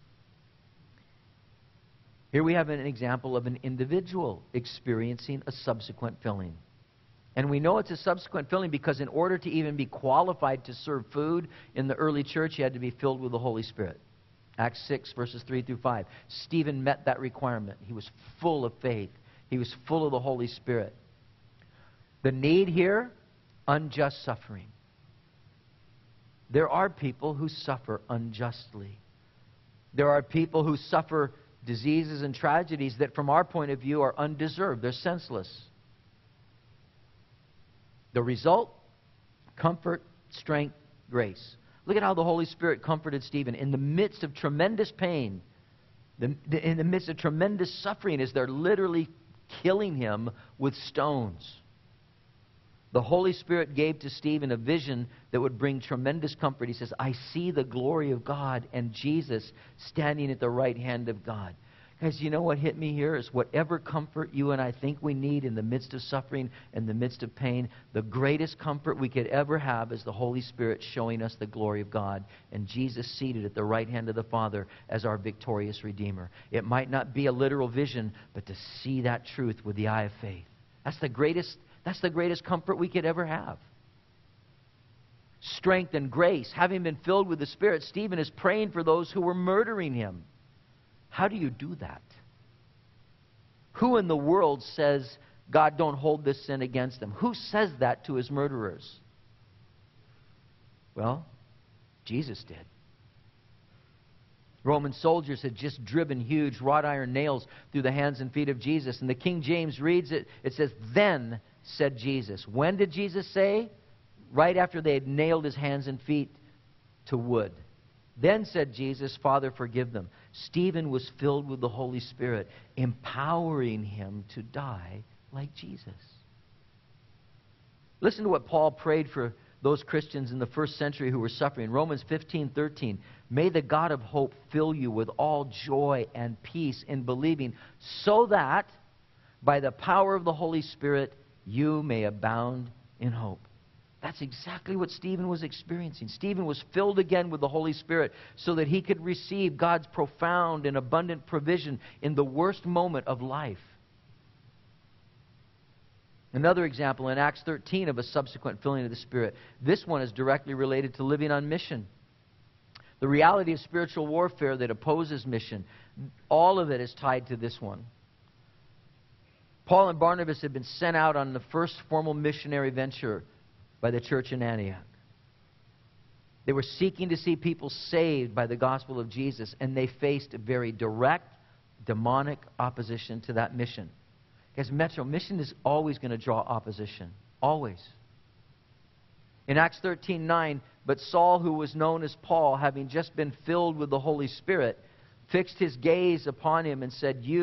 Here we have an example of an individual experiencing a subsequent filling. And we know it's a subsequent filling because in order to even be qualified to serve food in the early church, you had to be filled with the Holy Spirit. Acts six, verses three through five. Stephen met that requirement. He was full of faith. He was full of the Holy Spirit. The need here, unjust suffering. There are people who suffer unjustly. There are people who suffer diseases and tragedies that from our point of view are undeserved. They're senseless. The result, comfort, strength, grace. Look at how the Holy Spirit comforted Stephen in the midst of tremendous pain, the, the, in the midst of tremendous suffering as they're literally killing him with stones. The Holy Spirit gave to Stephen a vision that would bring tremendous comfort. He says, I see the glory of God and Jesus standing at the right hand of God. Guys, you know what hit me here is whatever comfort you and I think we need in the midst of suffering, in the midst of pain, the greatest comfort we could ever have is the Holy Spirit showing us the glory of God and Jesus seated at the right hand of the Father as our victorious Redeemer. It might not be a literal vision, but to see that truth with the eye of faith. That's the greatest That's the greatest comfort we could ever have. Strength and grace. Having been filled with the Spirit, Stephen is praying for those who were murdering him. How do you do that? Who in the world says, God, don't hold this sin against them? Who says that to his murderers? Well, Jesus did. Roman soldiers had just driven huge wrought iron nails through the hands and feet of Jesus. And the King James reads it, it says, then said Jesus. When did Jesus say? Right after they had nailed his hands and feet to wood. Then said Jesus, Father, forgive them. Stephen was filled with the Holy Spirit, empowering him to die like Jesus. Listen to what Paul prayed for those Christians in the first century who were suffering. Romans fifteen thirteen. May the God of hope fill you with all joy and peace in believing, so that by the power of the Holy Spirit you may abound in hope. That's exactly what Stephen was experiencing. Stephen was filled again with the Holy Spirit so that he could receive God's profound and abundant provision in the worst moment of life. Another example in Acts thirteen of a subsequent filling of the Spirit. This one is directly related to living on mission. The reality of spiritual warfare that opposes mission, all of it is tied to this one. Paul and Barnabas had been sent out on the first formal missionary venture by the church in Antioch. They were seeking to see people saved by the gospel of Jesus, and they faced very direct, demonic opposition to that mission. Because Metro, mission is always going to draw opposition. Always. In Acts thirteen nine, but Saul, who was known as Paul, having just been filled with the Holy Spirit, fixed his gaze upon him and said, you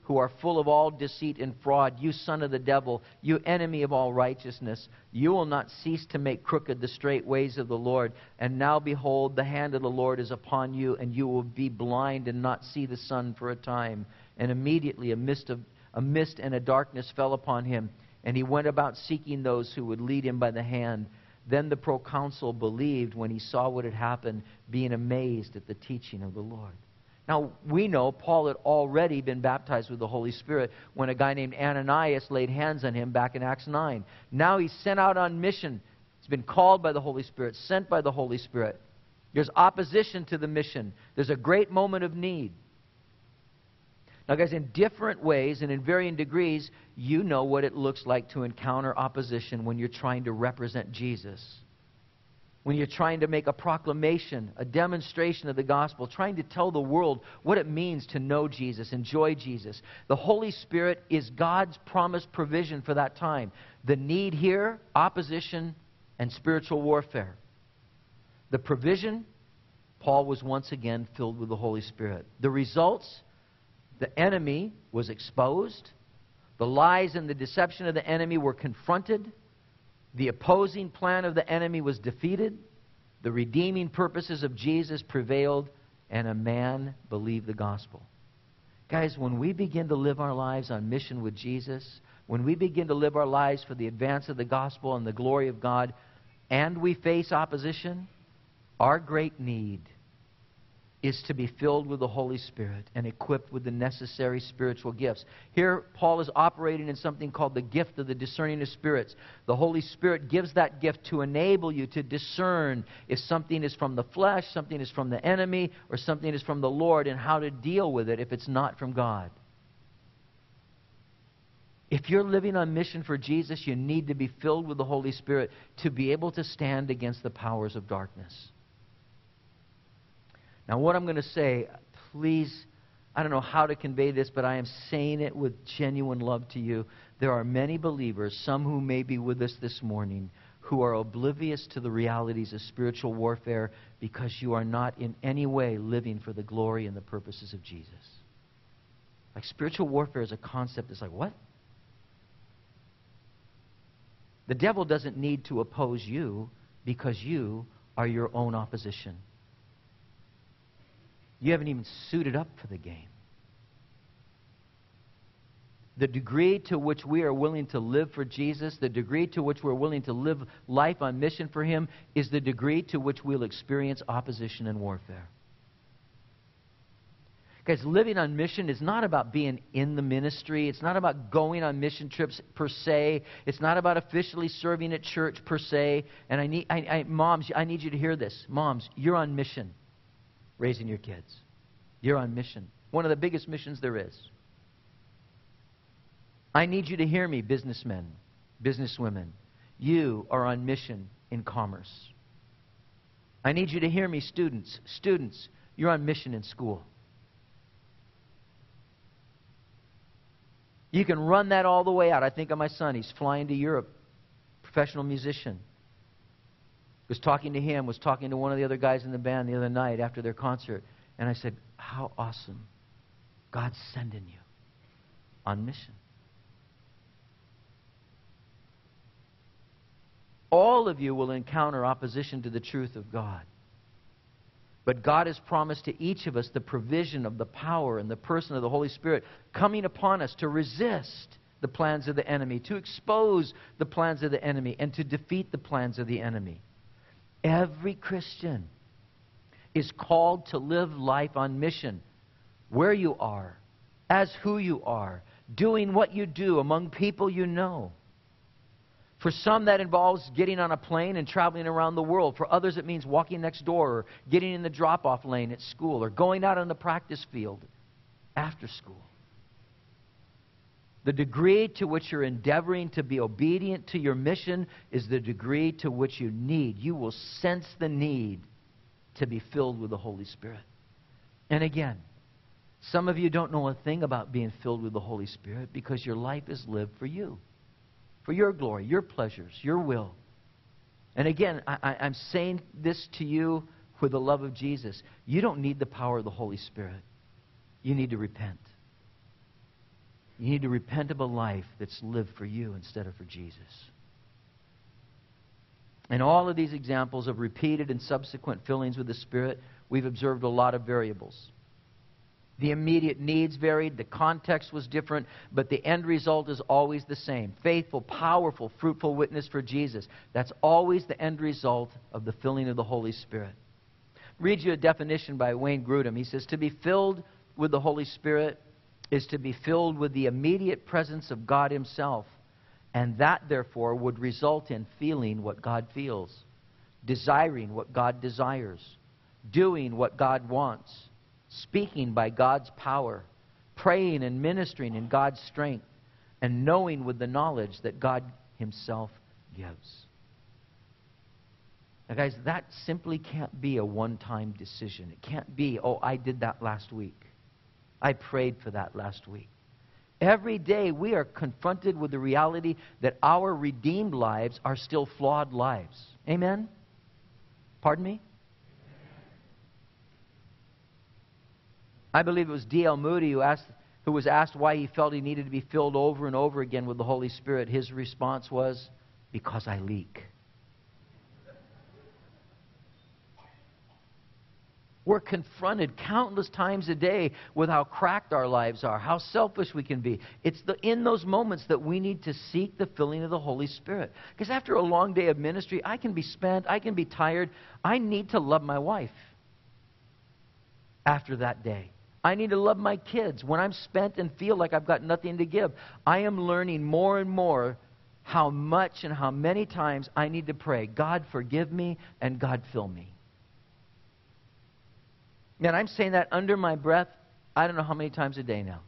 who are full of all deceit and fraud, you son of the devil, you enemy of all righteousness, you will not cease to make crooked the straight ways of the Lord. And now behold, the hand of the Lord is upon you, and you will be blind and not see the sun for a time. And immediately a mist of a mist and a darkness fell upon him, and he went about seeking those who would lead him by the hand. Then the proconsul believed when he saw what had happened, being amazed at the teaching of the Lord. Now, we know Paul had already been baptized with the Holy Spirit when a guy named Ananias laid hands on him back in Acts nine. Now he's sent out on mission. He's been called by the Holy Spirit, sent by the Holy Spirit. There's opposition to the mission. There's a great moment of need. Now, guys, in different ways and in varying degrees, you know what it looks like to encounter opposition when you're trying to represent Jesus. When you're trying to make a proclamation, a demonstration of the gospel, trying to tell the world what it means to know Jesus, enjoy Jesus. The Holy Spirit is God's promised provision for that time. The need here, opposition, and spiritual warfare. The provision, Paul was once again filled with the Holy Spirit. The results, the enemy was exposed. The lies and the deception of the enemy were confronted. The opposing plan of the enemy was defeated. The redeeming purposes of Jesus prevailed, and a man believed the gospel. Guys, when we begin to live our lives on mission with Jesus, when we begin to live our lives for the advance of the gospel and the glory of God, and we face opposition, our great need is to be filled with the Holy Spirit and equipped with the necessary spiritual gifts. Here, Paul is operating in something called the gift of the discerning of spirits. The Holy Spirit gives that gift to enable you to discern if something is from the flesh, something is from the enemy, or something is from the Lord, and how to deal with it if it's not from God. If you're living on mission for Jesus, you need to be filled with the Holy Spirit to be able to stand against the powers of darkness. Now, what I'm going to say, please, I don't know how to convey this, but I am saying it with genuine love to you. There are many believers, some who may be with us this morning, who are oblivious to the realities of spiritual warfare because you are not in any way living for the glory and the purposes of Jesus. Like, spiritual warfare is a concept that's like, what? The devil doesn't need to oppose you because you are your own opposition. You haven't even suited up for the game. The degree to which we are willing to live for Jesus, the degree to which we're willing to live life on mission for Him, is the degree to which we'll experience opposition and warfare. Guys, living on mission is not about being in the ministry. It's not about going on mission trips per se. It's not about officially serving at church per se. And I need, I, I, moms, I need you to hear this. Moms, you're on mission. Raising your kids. You're on mission. One of the biggest missions there is. I need you to hear me, businessmen, businesswomen. You are on mission in commerce. I need you to hear me, students. Students, you're on mission in school. You can run that all the way out. I think of my son. He's flying to Europe. Professional musician. Was talking to him, was talking to one of the other guys in the band the other night after their concert. And I said, how awesome. God's sending you on mission. All of you will encounter opposition to the truth of God. But God has promised to each of us the provision of the power and the person of the Holy Spirit coming upon us to resist the plans of the enemy, to expose the plans of the enemy, and to defeat the plans of the enemy. Every Christian is called to live life on mission, where you are, as who you are, doing what you do among people you know. For some, that involves getting on a plane and traveling around the world. For others, it means walking next door or getting in the drop-off lane at school or going out on the practice field after school. The degree to which you're endeavoring to be obedient to your mission is the degree to which you need. You will sense the need to be filled with the Holy Spirit. And again, some of you don't know a thing about being filled with the Holy Spirit because your life is lived for you, for your glory, your pleasures, your will. And again, I, I, I'm saying this to you with the love of Jesus. You don't need the power of the Holy Spirit. You need to repent. You need to repent of a life that's lived for you instead of for Jesus. In all of these examples of repeated and subsequent fillings with the Spirit, we've observed a lot of variables. The immediate needs varied, the context was different, but the end result is always the same. Faithful, powerful, fruitful witness for Jesus. That's always the end result of the filling of the Holy Spirit. Read you a definition by Wayne Grudem. He says, to be filled with the Holy Spirit is to be filled with the immediate presence of God Himself. And that, therefore, would result in feeling what God feels, desiring what God desires, doing what God wants, speaking by God's power, praying and ministering in God's strength, and knowing with the knowledge that God Himself gives. Now, guys, that simply can't be a one-time decision. It can't be, oh, I did that last week. I prayed for that last week. Every day we are confronted with the reality that our redeemed lives are still flawed lives. Amen? Pardon me? I believe it was D L Moody who asked, who was asked why he felt he needed to be filled over and over again with the Holy Spirit. His response was, because I leak. We're confronted countless times a day with how cracked our lives are, how selfish we can be. It's the, in those moments that we need to seek the filling of the Holy Spirit. Because after a long day of ministry, I can be spent, I can be tired. I need to love my wife after that day. I need to love my kids. When I'm spent and feel like I've got nothing to give, I am learning more and more how much and how many times I need to pray, God forgive me and God fill me. Man, I'm saying that under my breath, I don't know how many times a day now.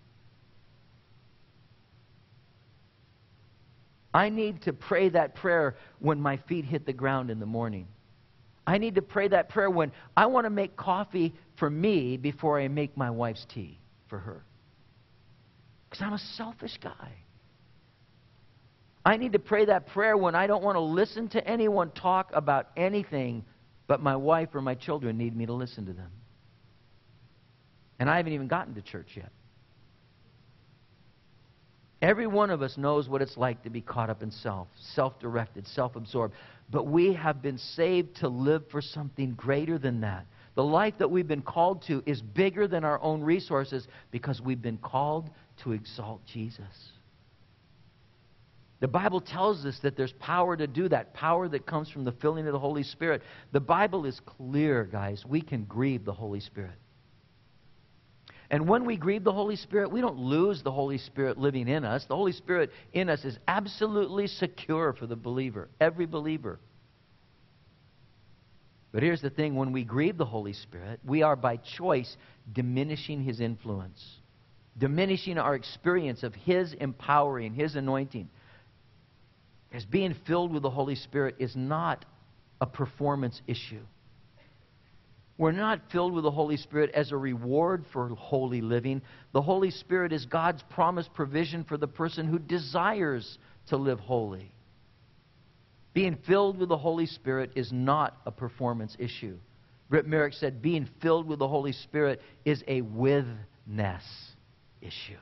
I need to pray that prayer when my feet hit the ground in the morning. I need to pray that prayer when I want to make coffee for me before I make my wife's tea for her. Because I'm a selfish guy. I need to pray that prayer when I don't want to listen to anyone talk about anything, but my wife or my children need me to listen to them. And I haven't even gotten to church yet. Every one of us knows what it's like to be caught up in self, self-directed, self-absorbed. But we have been saved to live for something greater than that. The life that we've been called to is bigger than our own resources because we've been called to exalt Jesus. The Bible tells us that there's power to do that, power that comes from the filling of the Holy Spirit. The Bible is clear, guys. We can grieve the Holy Spirit. And when we grieve the Holy Spirit, we don't lose the Holy Spirit living in us. The Holy Spirit in us is absolutely secure for the believer, every believer. But here's the thing, when we grieve the Holy Spirit, we are by choice diminishing His influence, diminishing our experience of His empowering, His anointing. As being filled with the Holy Spirit is not a performance issue. We're not filled with the Holy Spirit as a reward for holy living. The Holy Spirit is God's promised provision for the person who desires to live holy. Being filled with the Holy Spirit is not a performance issue. Britt Merrick said, being filled with the Holy Spirit is a withness issue.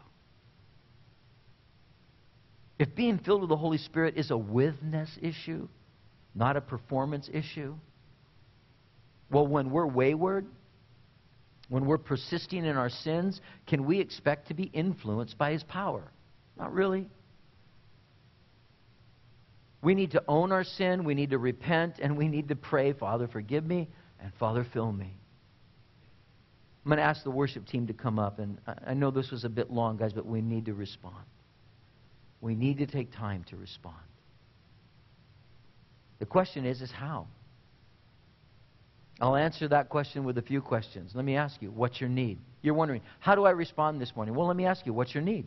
If being filled with the Holy Spirit is a withness issue, not a performance issue, well, when we're wayward, when we're persisting in our sins, can we expect to be influenced by His power? Not really. We need to own our sin, we need to repent, and we need to pray, Father, forgive me, and Father, fill me. I'm going to ask the worship team to come up, and I know this was a bit long, guys, but we need to respond. We need to take time to respond. The question is, is how? I'll answer that question with a few questions. Let me ask you, what's your need? You're wondering, how do I respond this morning? Well, let me ask you, what's your need?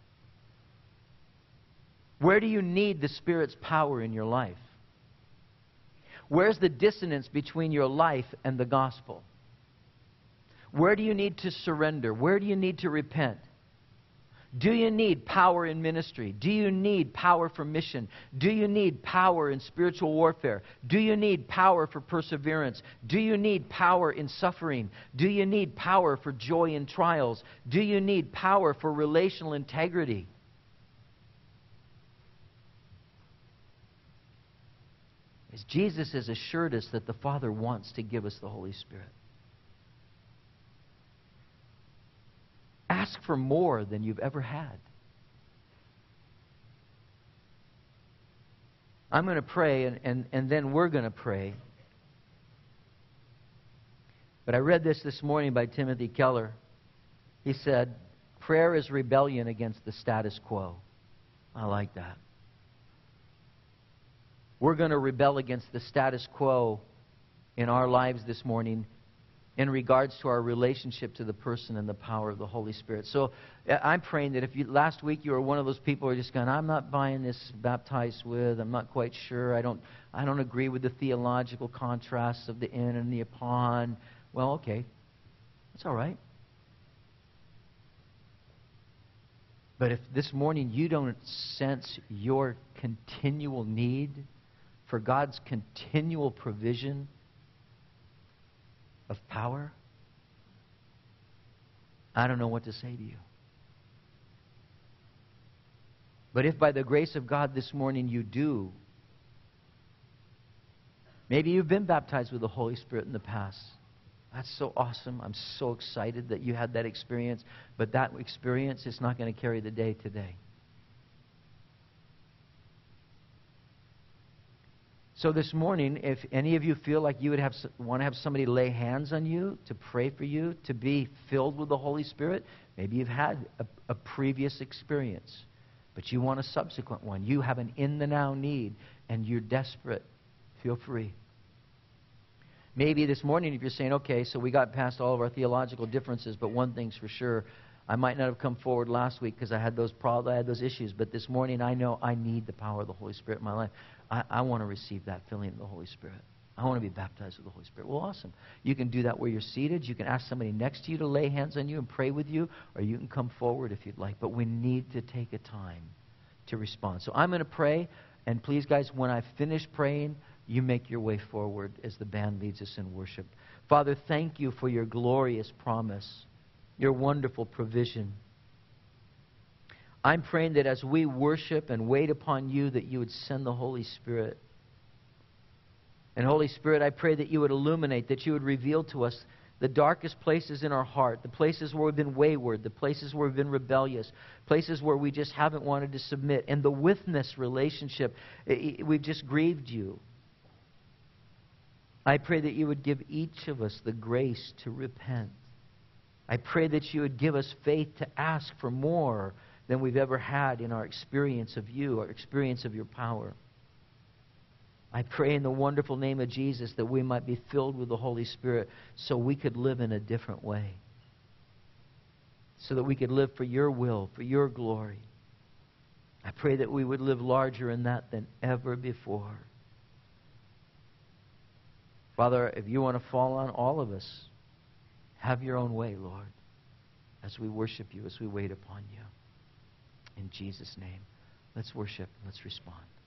Where do you need the Spirit's power in your life? Where's the dissonance between your life and the gospel? Where do you need to surrender? Where do you need to repent? Do you need power in ministry? Do you need power for mission? Do you need power in spiritual warfare? Do you need power for perseverance? Do you need power in suffering? Do you need power for joy in trials? Do you need power for relational integrity? is Jesus has assured us that the Father wants to give us the Holy Spirit. Ask for more than you've ever had. I'm going to pray, and, and, and then we're going to pray. But I read this this morning by Timothy Keller. He said, prayer is rebellion against the status quo. I like that. We're going to rebel against the status quo in our lives this morning in regards to our relationship to the person and the power of the Holy Spirit. So I'm praying that if you, last week you were one of those people who are just going, I'm not buying this baptized with, I'm not quite sure, I don't, I don't agree with the theological contrasts of the in and the upon. Well, okay, that's all right. But if this morning you don't sense your continual need for God's continual provision of power, I don't know what to say to you. But if by the grace of God this morning you do, maybe you've been baptized with the Holy Spirit in the past. That's so awesome. I'm so excited that you had that experience. But that experience is not going to carry the day today. So this morning, if any of you feel like you would have want to have somebody lay hands on you to pray for you, to be filled with the Holy Spirit, maybe you've had a, a previous experience, but you want a subsequent one. You have an in-the-now need, and you're desperate. Feel free. Maybe this morning, if you're saying, okay, so we got past all of our theological differences, but one thing's for sure, I might not have come forward last week because I had those problems, I had those issues, but this morning I know I need the power of the Holy Spirit in my life. I, I want to receive that filling of the Holy Spirit. I want to be baptized with the Holy Spirit. Well, awesome. You can do that where you're seated. You can ask somebody next to you to lay hands on you and pray with you, or you can come forward if you'd like. But we need to take a time to respond. So I'm going to pray, and please, guys, when I finish praying, you make your way forward as the band leads us in worship. Father, thank you for your glorious promise, your wonderful provision. I'm praying that as we worship and wait upon you, that you would send the Holy Spirit. And Holy Spirit, I pray that you would illuminate, that you would reveal to us the darkest places in our heart, the places where we've been wayward, the places where we've been rebellious, places where we just haven't wanted to submit. And the witness relationship, we've just grieved you. I pray that you would give each of us the grace to repent. I pray that you would give us faith to ask for more than we've ever had in our experience of you, our experience of your power. I pray in the wonderful name of Jesus that we might be filled with the Holy Spirit so we could live in a different way. So that we could live for your will, for your glory. I pray that we would live larger in that than ever before. Father, if you want to fall on all of us, have your own way, Lord, as we worship you, as we wait upon you. In Jesus' name, let's worship, let's respond.